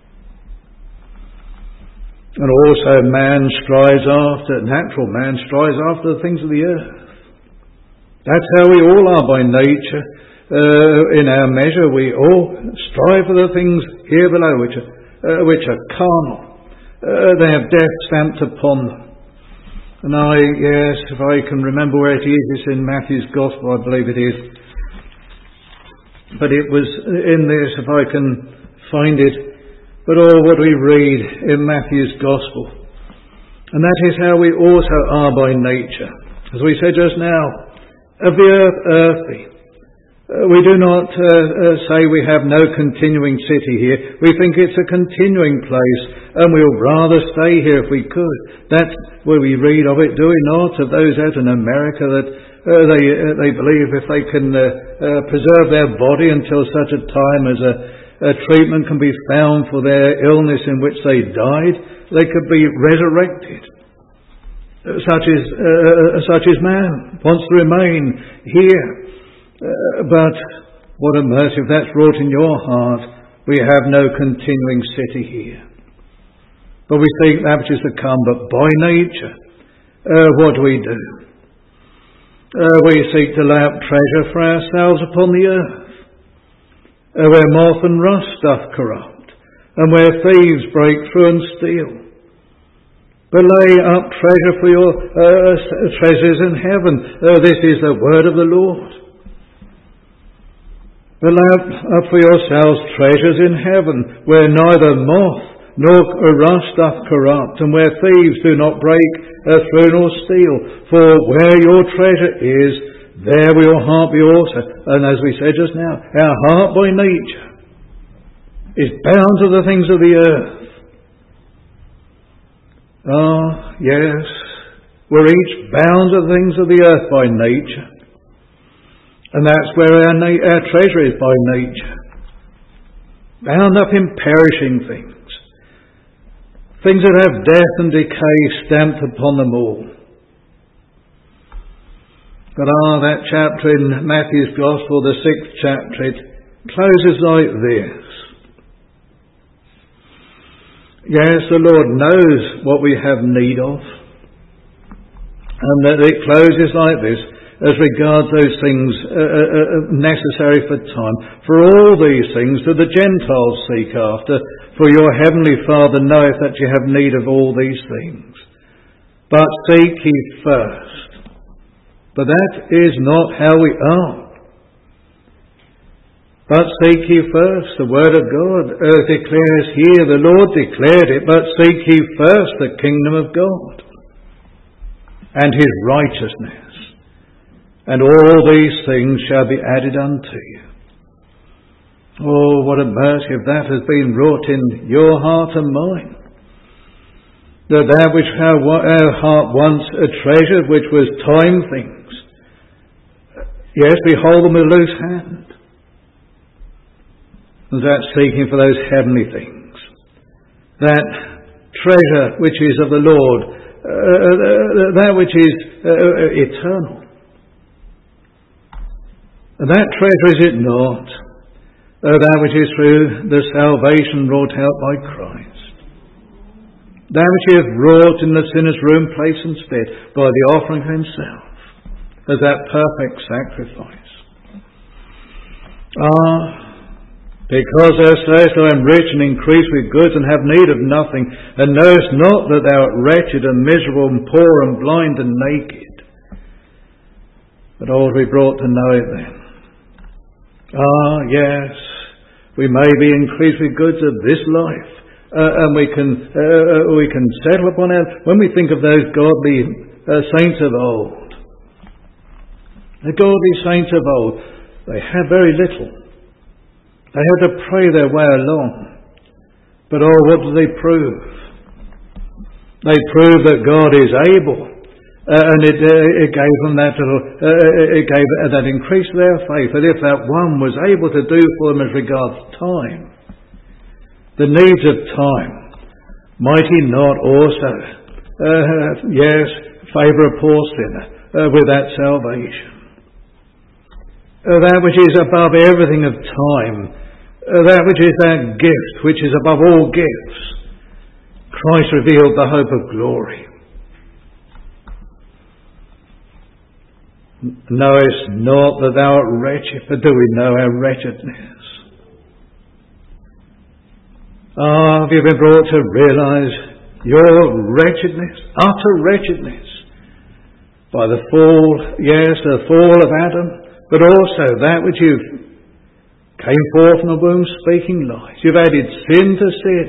And also natural man strives after the things of the earth. That's how we all are by nature. In our measure, we all strive for the things here below, which are carnal. They have death stamped upon them. And if I can remember where it is, it's in Matthew's Gospel, I believe it is. But it was in this, if I can find it, but what we read in Matthew's Gospel. And that is how we also are by nature. As we said just now, of the earth, earthy. We do not say we have no continuing city here. We think it's a continuing place, and we'll rather stay here if we could. That's where we read of it, do we not? Of those out in America that they believe if they can preserve their body until such a time as a treatment can be found for their illness in which they died, they could be resurrected. Such is man, wants to remain here. But what a mercy if that's wrought in your heart. We have no continuing city here. But we seek that which is to come. But by nature, what do? We seek to lay up treasure for ourselves upon the earth, where moth and rust doth corrupt, and where thieves break through and steal. But lay up treasure for your treasures in heaven. This is the word of the Lord. But lay up for yourselves treasures in heaven, where neither moth nor rust doth corrupt, and where thieves do not break through nor steal. For where your treasure is, there will your heart be also. And as we said just now, our heart by nature is bound to the things of the earth. Yes, we're each bound to the things of the earth by nature. And that's where our treasure is by nature. Bound up in perishing things. Things that have death and decay stamped upon them all. But that chapter in Matthew's Gospel, the 6th chapter, it closes like this. Yes, the Lord knows what we have need of. And that it closes like this. As regards those things necessary for time. For all these things do the Gentiles seek after, for your heavenly Father knoweth that you have need of all these things. But seek ye first. But that is not how we are. But seek ye first. The Word of God declares here, the Lord declared it, but seek ye first the kingdom of God and His righteousness. And all these things shall be added unto you. Oh, what a mercy if that has been wrought in your heart and mine. That which our heart once treasured, which was time things. Yes, we hold them with loose hand. And that's seeking for those heavenly things. That treasure which is of the Lord. That which is eternal. And that treasure is it not, that which is through the salvation wrought out by Christ. That which He hath wrought in the sinner's room, place and stead, by the offering of Himself, as that perfect sacrifice. Because thou sayest, I am rich and increase with goods and have need of nothing, and knowest not that thou art wretched and miserable and poor and blind and naked. But ought we brought to know it then? Yes, we may be increased with goods of this life, and we can settle upon it. When we think of those godly saints of old, the godly saints of old, they had very little. They had to pray their way along. But what do they prove? They prove that God is able, and it gave them that that increased their faith. That if that one was able to do for them as regards time, the needs of time, might he not also, favour a poor sinner with that salvation? That which is above everything of time, that which is that gift which is above all gifts, Christ revealed the hope of glory. Knowest not that thou art wretched, but do we know our wretchedness? Have you been brought to realise your wretchedness, utter wretchedness, by the fall, the fall of Adam, but also that which you came forth from the womb speaking lies. You've added sin to sin.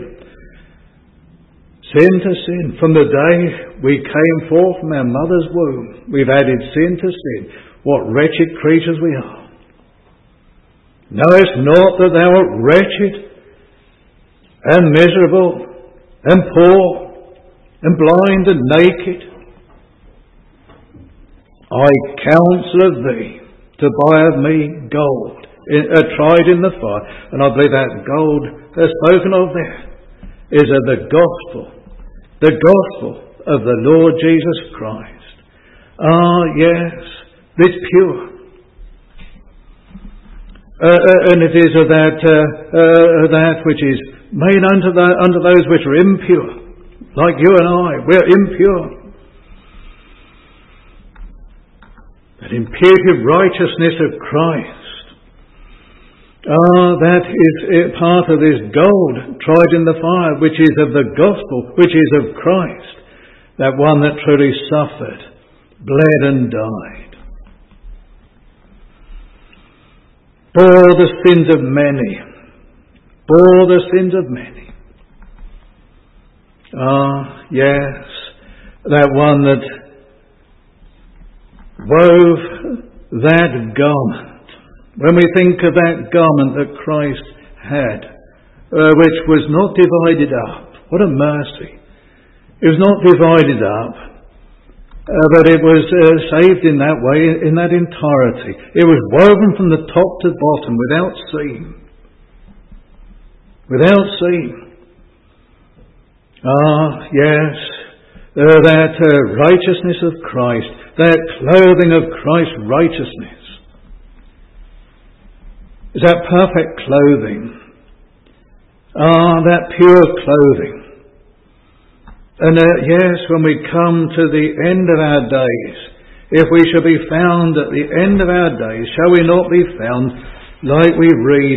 Sin to sin. From the day we came forth from our mother's womb, we've added sin to sin. What wretched creatures we are. Knowest not that thou art wretched and miserable and poor and blind and naked? I counsel of thee to buy of me gold, tried in the fire. And I believe that gold spoken of there is of the gospel of the Lord Jesus Christ. Yes, it's pure. And it is of that which is made unto those which are impure, like you and I. We're impure. That imputed righteousness of Christ, that is part of this gold tried in the fire, which is of the gospel, which is of Christ, that one that truly suffered, bled and died, bore the sins of many, yes, that one that wove that garment. When we think of that garment that Christ had, which was not divided up, what a mercy. It was not divided up, but it was saved in that way, in that entirety. It was woven from the top to bottom, without seam. Without seam. Yes, that righteousness of Christ, that clothing of Christ's righteousness, is that perfect clothing. That pure clothing. And yes, when we come to the end of our days, if we shall be found at the end of our days, shall we not be found like we read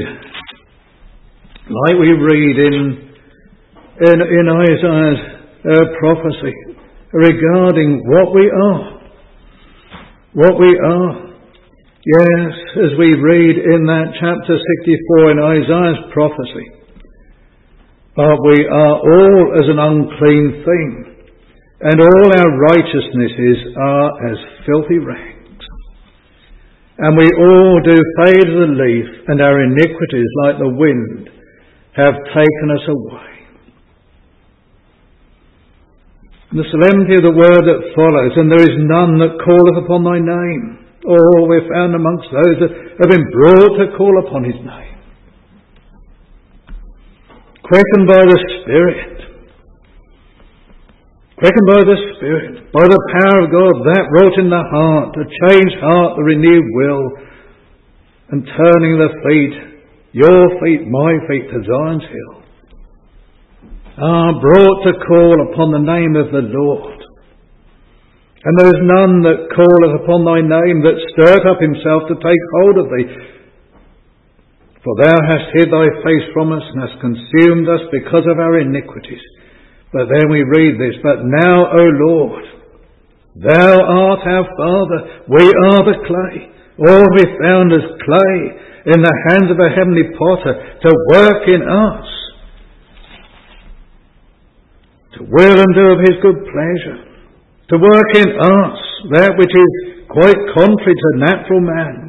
in Isaiah's prophecy regarding what we are. What we are. Yes, as we read in that chapter 64 in Isaiah's prophecy. But we are all as an unclean thing, and all our righteousnesses are as filthy rags. And we all do fade as a leaf, and our iniquities, like the wind, have taken us away. The solemnity of the word that follows, and there is none that calleth upon thy name. We're found amongst those that have been brought to call upon his name. Quickened by the Spirit. Quickened by the Spirit. By the power of God, that wrought in the heart, the changed heart, the renewed will, and turning the feet, your feet, my feet, to Zion's hill. Brought to call upon the name of the Lord. And there is none that calleth upon thy name that stirred up himself to take hold of thee. For thou hast hid thy face from us, and hast consumed us because of our iniquities. But then we read this, but now, O Lord, thou art our Father, we are the clay. All we found as clay in the hands of a heavenly potter to work in us, to will and do of his good pleasure, to work in us that which is quite contrary to natural man.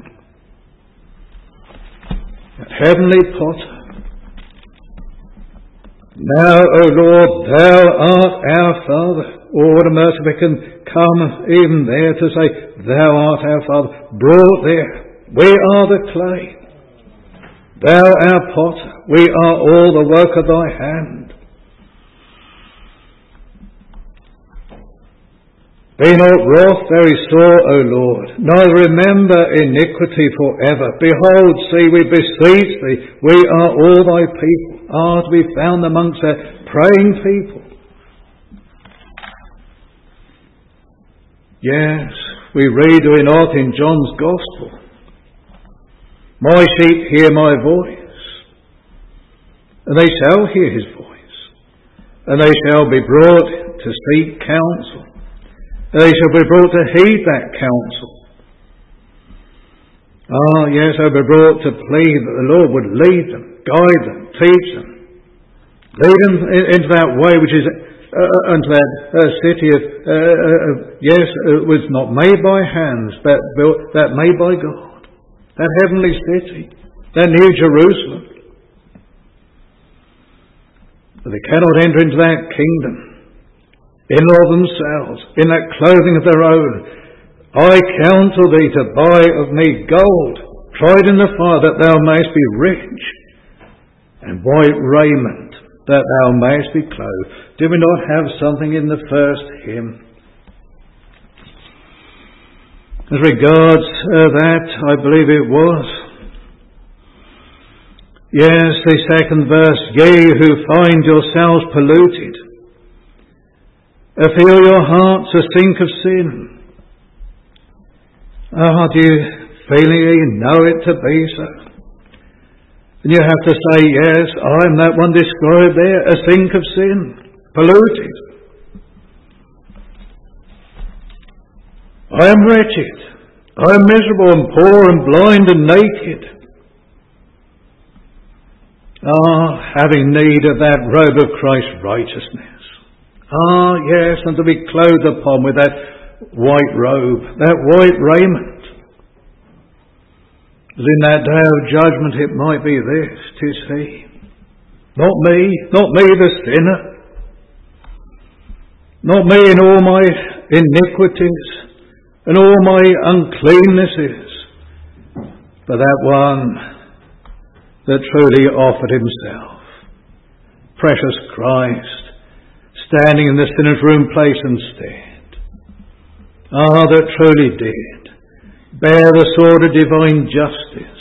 That heavenly potter. Now, O Lord, thou art our Father. Oh, what a mercy we can come even there to say, thou art our Father, brought there. We are the clay. Thou our potter. We are all the work of thy hand. Be not wroth very sore, O Lord, neither remember iniquity forever. Behold, see, we beseech thee, we are all thy people, are to be found amongst a praying people. Yes, we read, do we not, in John's Gospel, my sheep hear my voice, and they shall hear his voice, and they shall be brought to seek counsel. They shall be brought to heed that counsel. Yes, they'll be brought to plead that the Lord would lead them, guide them, teach them. Lead them into that way which is unto that city was not made by hands, but built, that made by God. That heavenly city, that New Jerusalem. But they cannot enter into that kingdom in and of themselves, in that clothing of their own. I counsel thee to buy of me gold, tried in the fire, that thou mayest be rich, and white raiment, that thou mayest be clothed. Did we not have something in the first hymn? As regards that, I believe it was. Yes, the second verse, ye who find yourselves polluted, feel your hearts a sink of sin. Do you feelingly know it to be so? And you have to say, yes, I'm that one described there, a sink of sin, polluted. I am wretched. I am miserable and poor and blind and naked. Having need of that robe of Christ's righteousness. Yes, and to be clothed upon with that white robe, that white raiment. As in that day of judgment it might be this, 'tis he. Not me the sinner. Not me in all my iniquities and all my uncleannesses, but that one that truly offered himself. Precious Christ, standing in the sinner's room place instead. That truly did bear the sword of divine justice.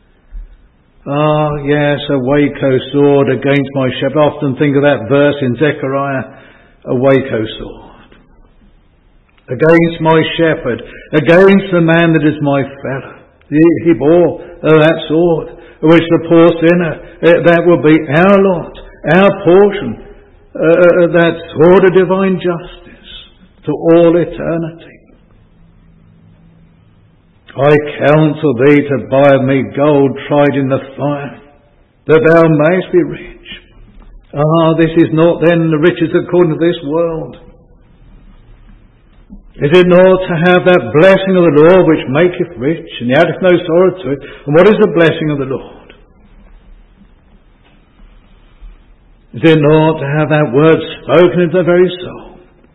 Yes, a Waco sword against my shepherd. I often think of that verse in Zechariah, a Waco sword. Against my shepherd, against the man that is my fellow. He bore that sword, which the poor sinner, that will be our lot, our portion, that sword of divine justice to all eternity. I counsel thee to buy of me gold tried in the fire, that thou mayest be rich. This is not then the riches according to this world. Is it not to have that blessing of the Lord which maketh rich, and he addeth no sorrow to it? And what is the blessing of the Lord? Is it not to have that word spoken into the very soul?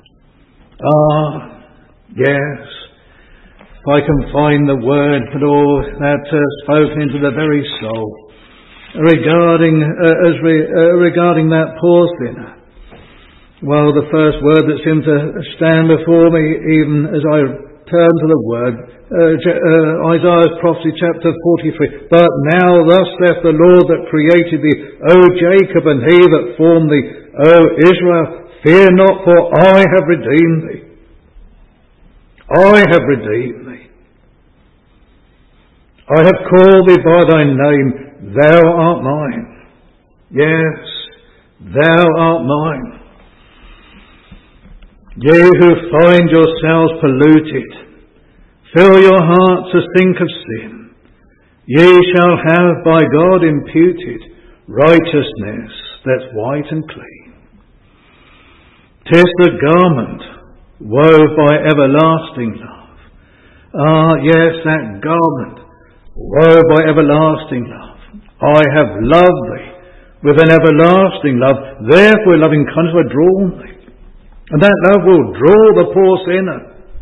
Yes. If I can find the word for all that spoken into the very soul regarding that poor sinner. Well, the first word that seemed to stand before me, even as I turn to the word, Isaiah's prophecy, chapter 43. But now thus saith the Lord that created thee, O Jacob, and he that formed thee, O Israel, fear not, for I have redeemed thee. I have redeemed thee. I have called thee by thy name. Thou art mine. Yes, thou art mine. Ye who find yourselves polluted, fill your hearts to think of sin. Ye shall have by God imputed righteousness that's white and clean. 'Tis the garment wove by everlasting love. Ah, yes, that garment wove by everlasting love. I have loved thee with an everlasting love. Therefore, loving kindness will draw thee. And that love will draw the poor sinner.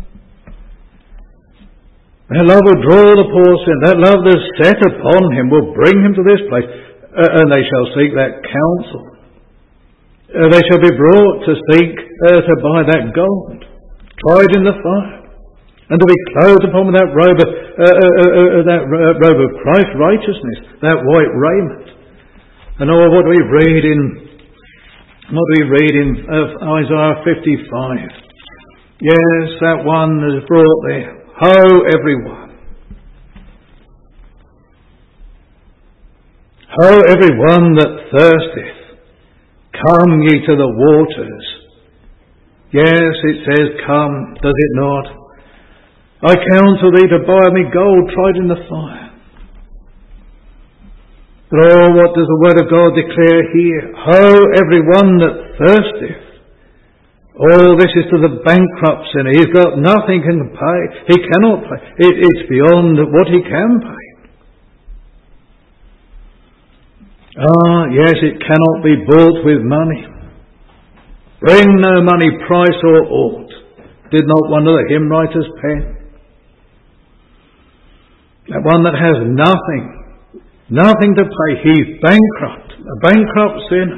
That love will draw the poor sinner. That love that's set upon him will bring him to this place. And they shall seek that counsel. They shall be brought to seek to buy that gold, tried in the fire, and to be clothed upon with that robe of Christ's righteousness, that white raiment. And what do we read in Isaiah 55? Yes, that one that is brought there. Ho, everyone. Ho, everyone that thirsteth, come ye to the waters. Yes, it says come, does it not? I counsel thee to buy me gold tried in the fire. But what does the word of God declare here? Ho, everyone that thirsteth. Oh, this is to the bankrupt sinner. He's got nothing he can pay. He cannot pay. It's beyond what he can pay. Ah, yes, it cannot be bought with money. Bring no money, price or aught. Did not one of the hymn writers pen? That one that has nothing to pay. He's bankrupt, a bankrupt sinner.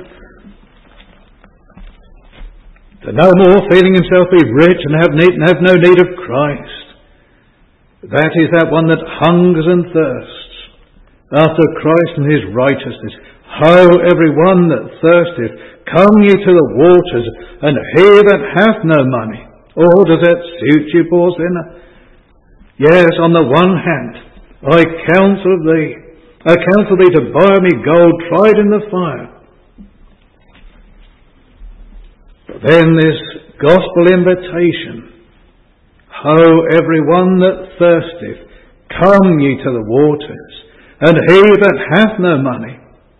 To no more feeling himself be rich and have no need of Christ. That is that one that hungers and thirsts after Christ and his righteousness. Ho, every one that thirsteth, come ye to the waters, and he that hath no money. Oh, does that suit you, poor sinner? Yes, on the one hand, I counsel thee to buy me gold tried in the fire. But then this gospel invitation, ho, every one that thirsteth, come ye to the waters, and he that hath no money,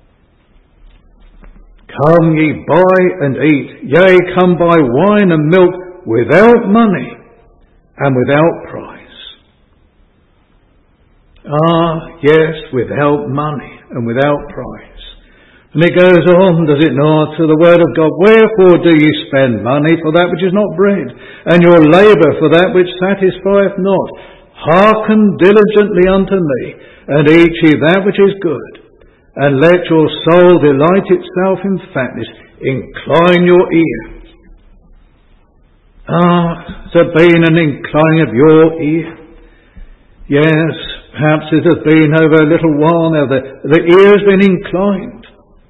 come ye buy and eat, yea, come buy wine and milk without money and without price. Ah, yes, without money and without price. And it goes on, does it not, to the word of God, wherefore do ye spend money for that which is not bread, and your labour for that which satisfieth not? Hearken diligently unto me, and eat ye that which is good, and let your soul delight itself in fatness. Incline your ear. Ah, has there been an inclining of your ear? Yes, perhaps it has been over a little while now. The ear has been inclined.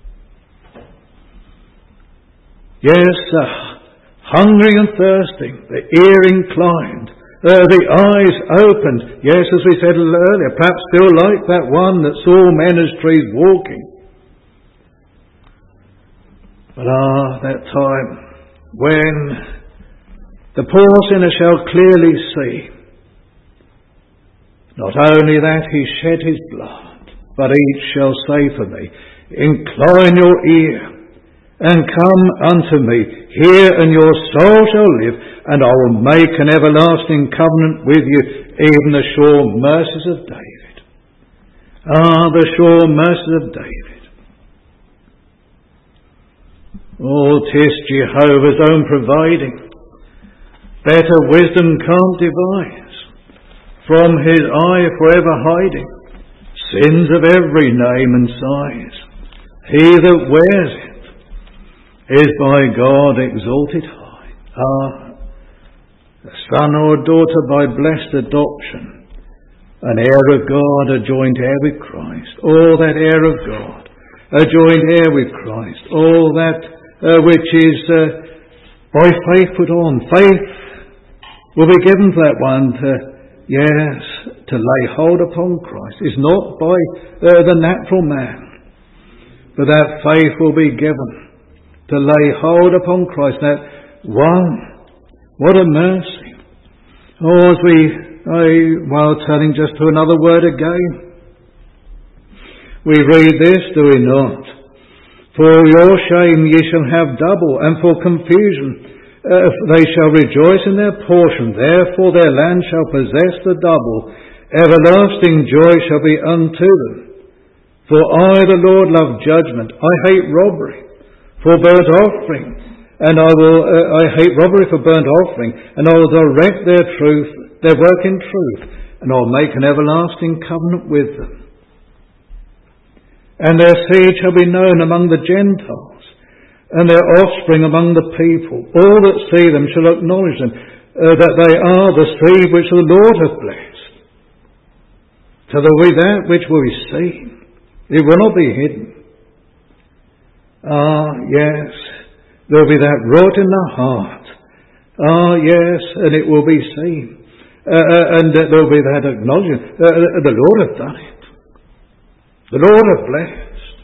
Yes, hungering and thirsting, the ear inclined, the eyes opened. Yes, as we said earlier, perhaps still like that one that saw men as trees walking. But that time when the poor sinner shall clearly see, not only that he shed his blood, but each shall say for me, incline your ear, and come unto me, hear, and your soul shall live, and I will make an everlasting covenant with you, even the sure mercies of David. Ah, the sure mercies of David. Oh, 'tis Jehovah's own providing. Better wisdom can't devise. From his eye forever hiding sins of every name and size. He that wears it is by God exalted high. Ah, a son or a daughter by blessed adoption, an heir of God, a joint heir with Christ. All that heir of God, a joint heir with Christ. All that which is by faith put on. Faith will be given to that one yes, to lay hold upon Christ is not by the natural man, but that faith will be given to lay hold upon Christ, that one. What a mercy. Oh, while turning just to another word again, we read this, do we not? For your shame ye shall have double, and for confusion they shall rejoice in their portion. Therefore their land shall possess the double. Everlasting joy shall be unto them. For I, the Lord, love judgment. I hate robbery for burnt offering, and I hate robbery for burnt offering, and I will direct their work in truth, and I will make an everlasting covenant with them. And their seed shall be known among the Gentiles, and their offspring among the people. All that see them shall acknowledge them, that they are the seed which the Lord hath blessed. So there will be that which will be seen. It will not be hidden. Ah, yes, there will be that wrought in the heart. Ah, yes, and it will be seen. And there will be that acknowledgement. The Lord hath done it. The Lord hath blessed.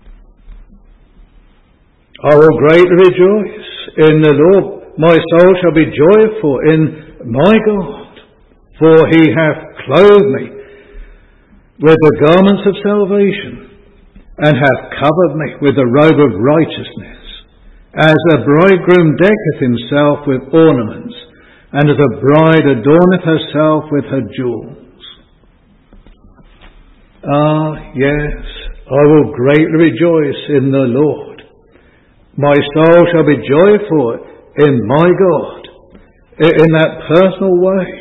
I will greatly rejoice in the Lord. My soul shall be joyful in my God, for he hath clothed me with the garments of salvation, and hath covered me with the robe of righteousness, as a bridegroom decketh himself with ornaments, and as a bride adorneth herself with her jewels. Ah, yes, I will greatly rejoice in the Lord. My soul shall be joyful in my God, in that personal way.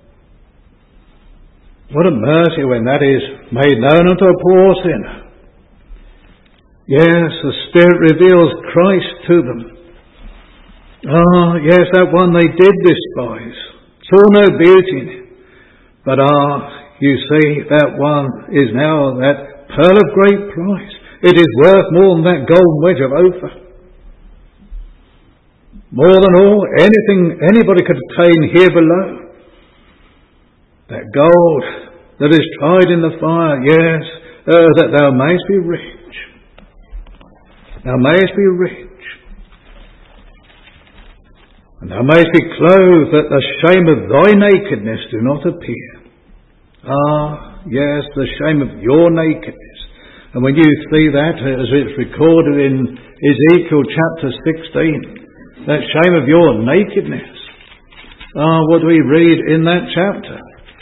What a mercy when that is made known unto a poor sinner. Yes, the Spirit reveals Christ to them. Ah, yes, that one they did despise, saw no beauty in it. But you see, that one is now that pearl of great price. It is worth more than that golden wedge of Ophir. More than all, anything anybody could attain here below. That gold that is tried in the fire, yes, that thou mayest be rich. Thou mayest be rich. And thou mayest be clothed, that the shame of thy nakedness do not appear. Ah, yes, the shame of your nakedness. And when you see that, as it's recorded in Ezekiel chapter 16, that shame of your nakedness. Ah, what do we read in that chapter?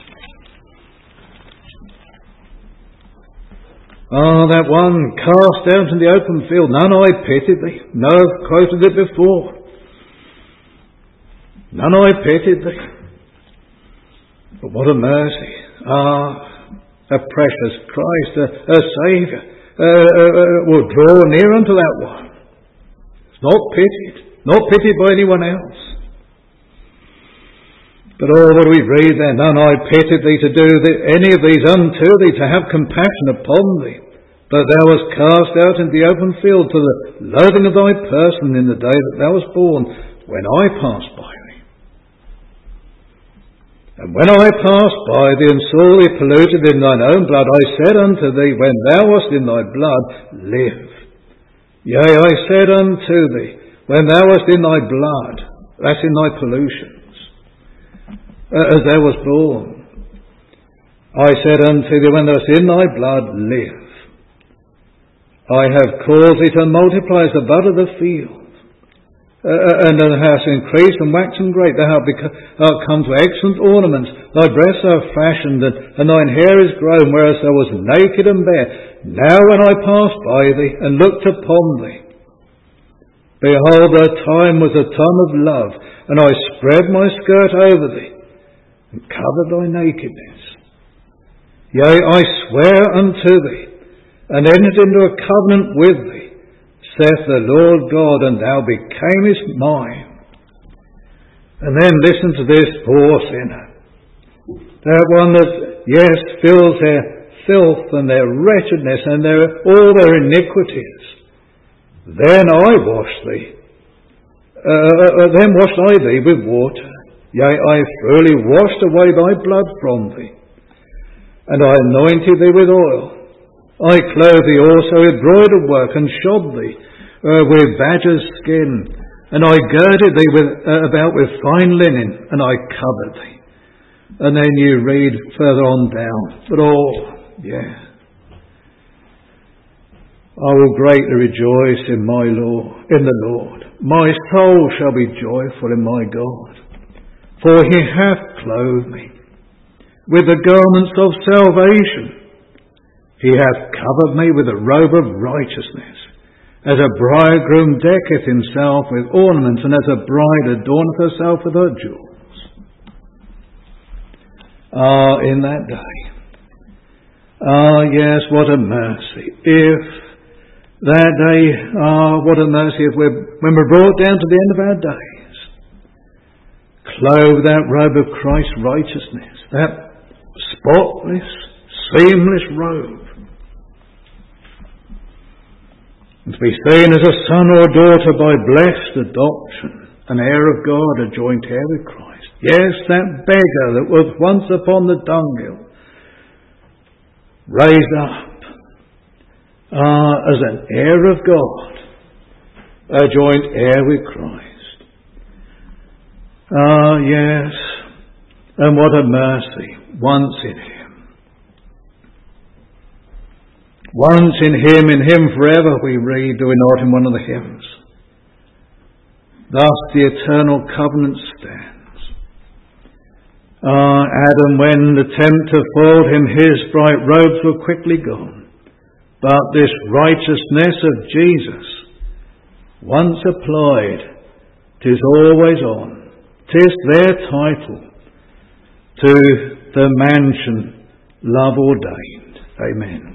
Ah, that one cast out in the open field. None I pitied thee. No, I've quoted it before. None I pitied thee. But what a mercy. Ah, a precious Christ, a Saviour, will draw near unto that one. It's not pitied by anyone else. But what do we read there? None I pitied thee to do any of these unto thee, to have compassion upon thee. But thou wast cast out into the open field to the loathing of thy person in the day that thou wast born, when I passed by thee. And when I passed by thee and saw thee polluted in thine own blood, I said unto thee, when thou wast in thy blood, live. Yea, I said unto thee, when thou wast in thy blood, that's in thy pollutions, as thou wast born, I said unto thee, when thou wast in thy blood, live. I have caused thee to multiply as the bud of the field, and thou hast increased and waxen great. Thou art come to excellent ornaments. Thy breasts are fashioned, and thine hair is grown, whereas thou wast naked and bare. Now when I passed by thee and looked upon thee, behold, the time was a time of love, and I spread my skirt over thee, and covered thy nakedness. Yea, I swear unto thee, and entered into a covenant with thee, saith the Lord God, and thou becamest mine. And then listen to this poor sinner. That one that, yes, feels their filth and their wretchedness and all their iniquities. Then I wash thee. Then washed I thee with water, Yea, I fully washed away thy blood from thee, and I anointed thee with oil. I clothed thee also with broidered work, and shod thee with badger's skin, and I girded thee about with fine linen, and I covered thee. And then you read further on down. But I will greatly rejoice in the Lord. My soul shall be joyful in my God, for he hath clothed me with the garments of salvation. He hath covered me with a robe of righteousness, as a bridegroom decketh himself with ornaments, and as a bride adorneth herself with her jewels. In that day. Yes, what a mercy. If that day, what a mercy if when we're brought down to the end of our days, clothe that robe of Christ's righteousness, that spotless, seamless robe, and to be seen as a son or daughter by blessed adoption, an heir of God, a joint heir with Christ. Yes, that beggar that was once upon the dunghill, raised up as an heir of God, a joint heir with Christ. Yes, and what a mercy, once in Him. Once in Him forever, we read, do we not, in one of the hymns. Thus the eternal covenant stands. Adam, when the tempter fooled him, his bright robes were quickly gone. But this righteousness of Jesus, once applied, 'tis always on. 'Tis their title to the mansion love ordained. Amen.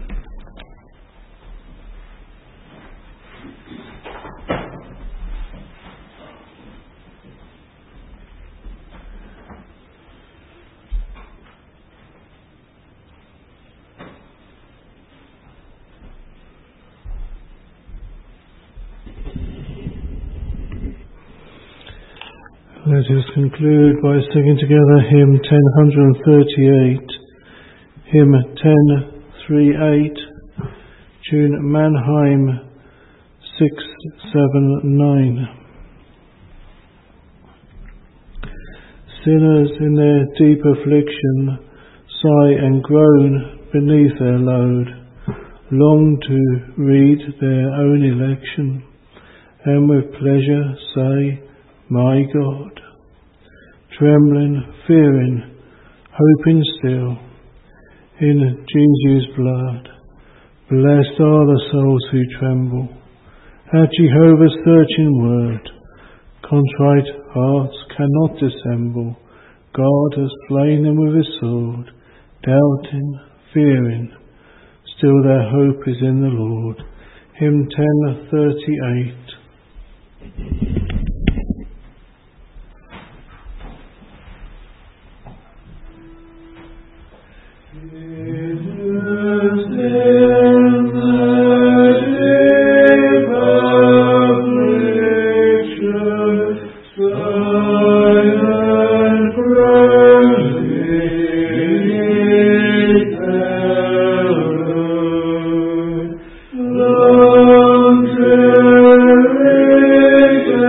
Let us conclude by singing together hymn 1038, hymn 1038, tune Mannheim 679. Sinners in their deep affliction sigh and groan beneath their load, long to read their own election, and with pleasure say, my God. Trembling, fearing, hoping still, in Jesus' blood. Blessed are the souls who tremble at Jehovah's searching word. Contrite hearts cannot dissemble. God has slain them with his sword. Doubting, fearing, still their hope is in the Lord. Hymn 1038. Long to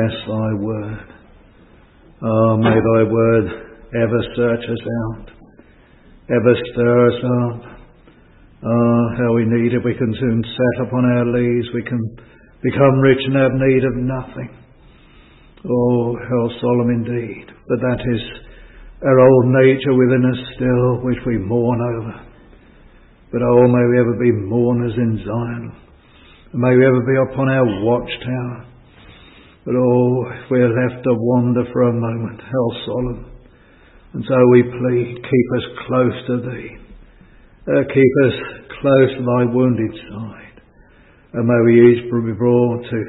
bless thy word. May thy word ever search us out, ever stir us up. How we need it. We can soon set upon our lees. We can become rich and have need of nothing. Oh, how solemn indeed. But that is our old nature within us still, which we mourn over. But oh, may we ever be mourners in Zion. May we ever be upon our watchtower. But oh, if we are left to wander for a moment, how solemn. And so we plead, keep us close to thee. Keep us close to thy wounded side. And may we each be brought to,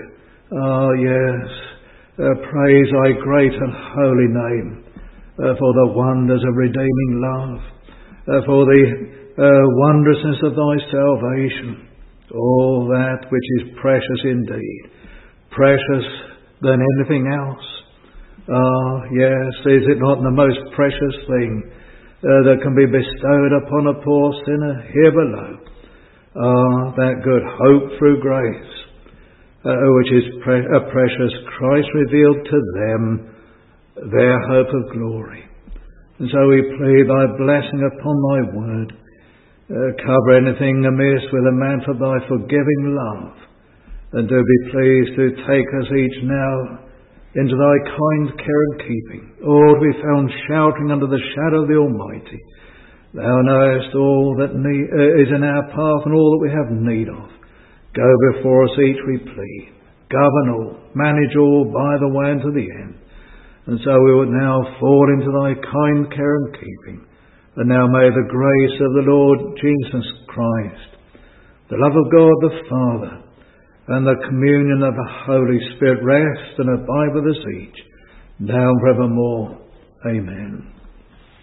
praise thy great and holy name for the wonders of redeeming love, for the wondrousness of thy salvation, all that which is precious indeed, precious than anything else. Yes, is it not the most precious thing that can be bestowed upon a poor sinner here below? That good hope through grace, which is a precious Christ revealed to them, their hope of glory. And so we plead thy blessing upon thy word. Cover anything amiss with a mantle of thy forgiving love, and do be pleased to take us each now into thy kind care and keeping, all to be found shouting under the shadow of the Almighty. Thou knowest all that is in our path and all that we have need of. Go before us each, we plead. Govern all, manage all by the way unto the end. And so we would now fall into thy kind care and keeping. And now may the grace of the Lord Jesus Christ, the love of God the Father, and the communion of the Holy Spirit rest and abide with us each, now and forevermore. Amen.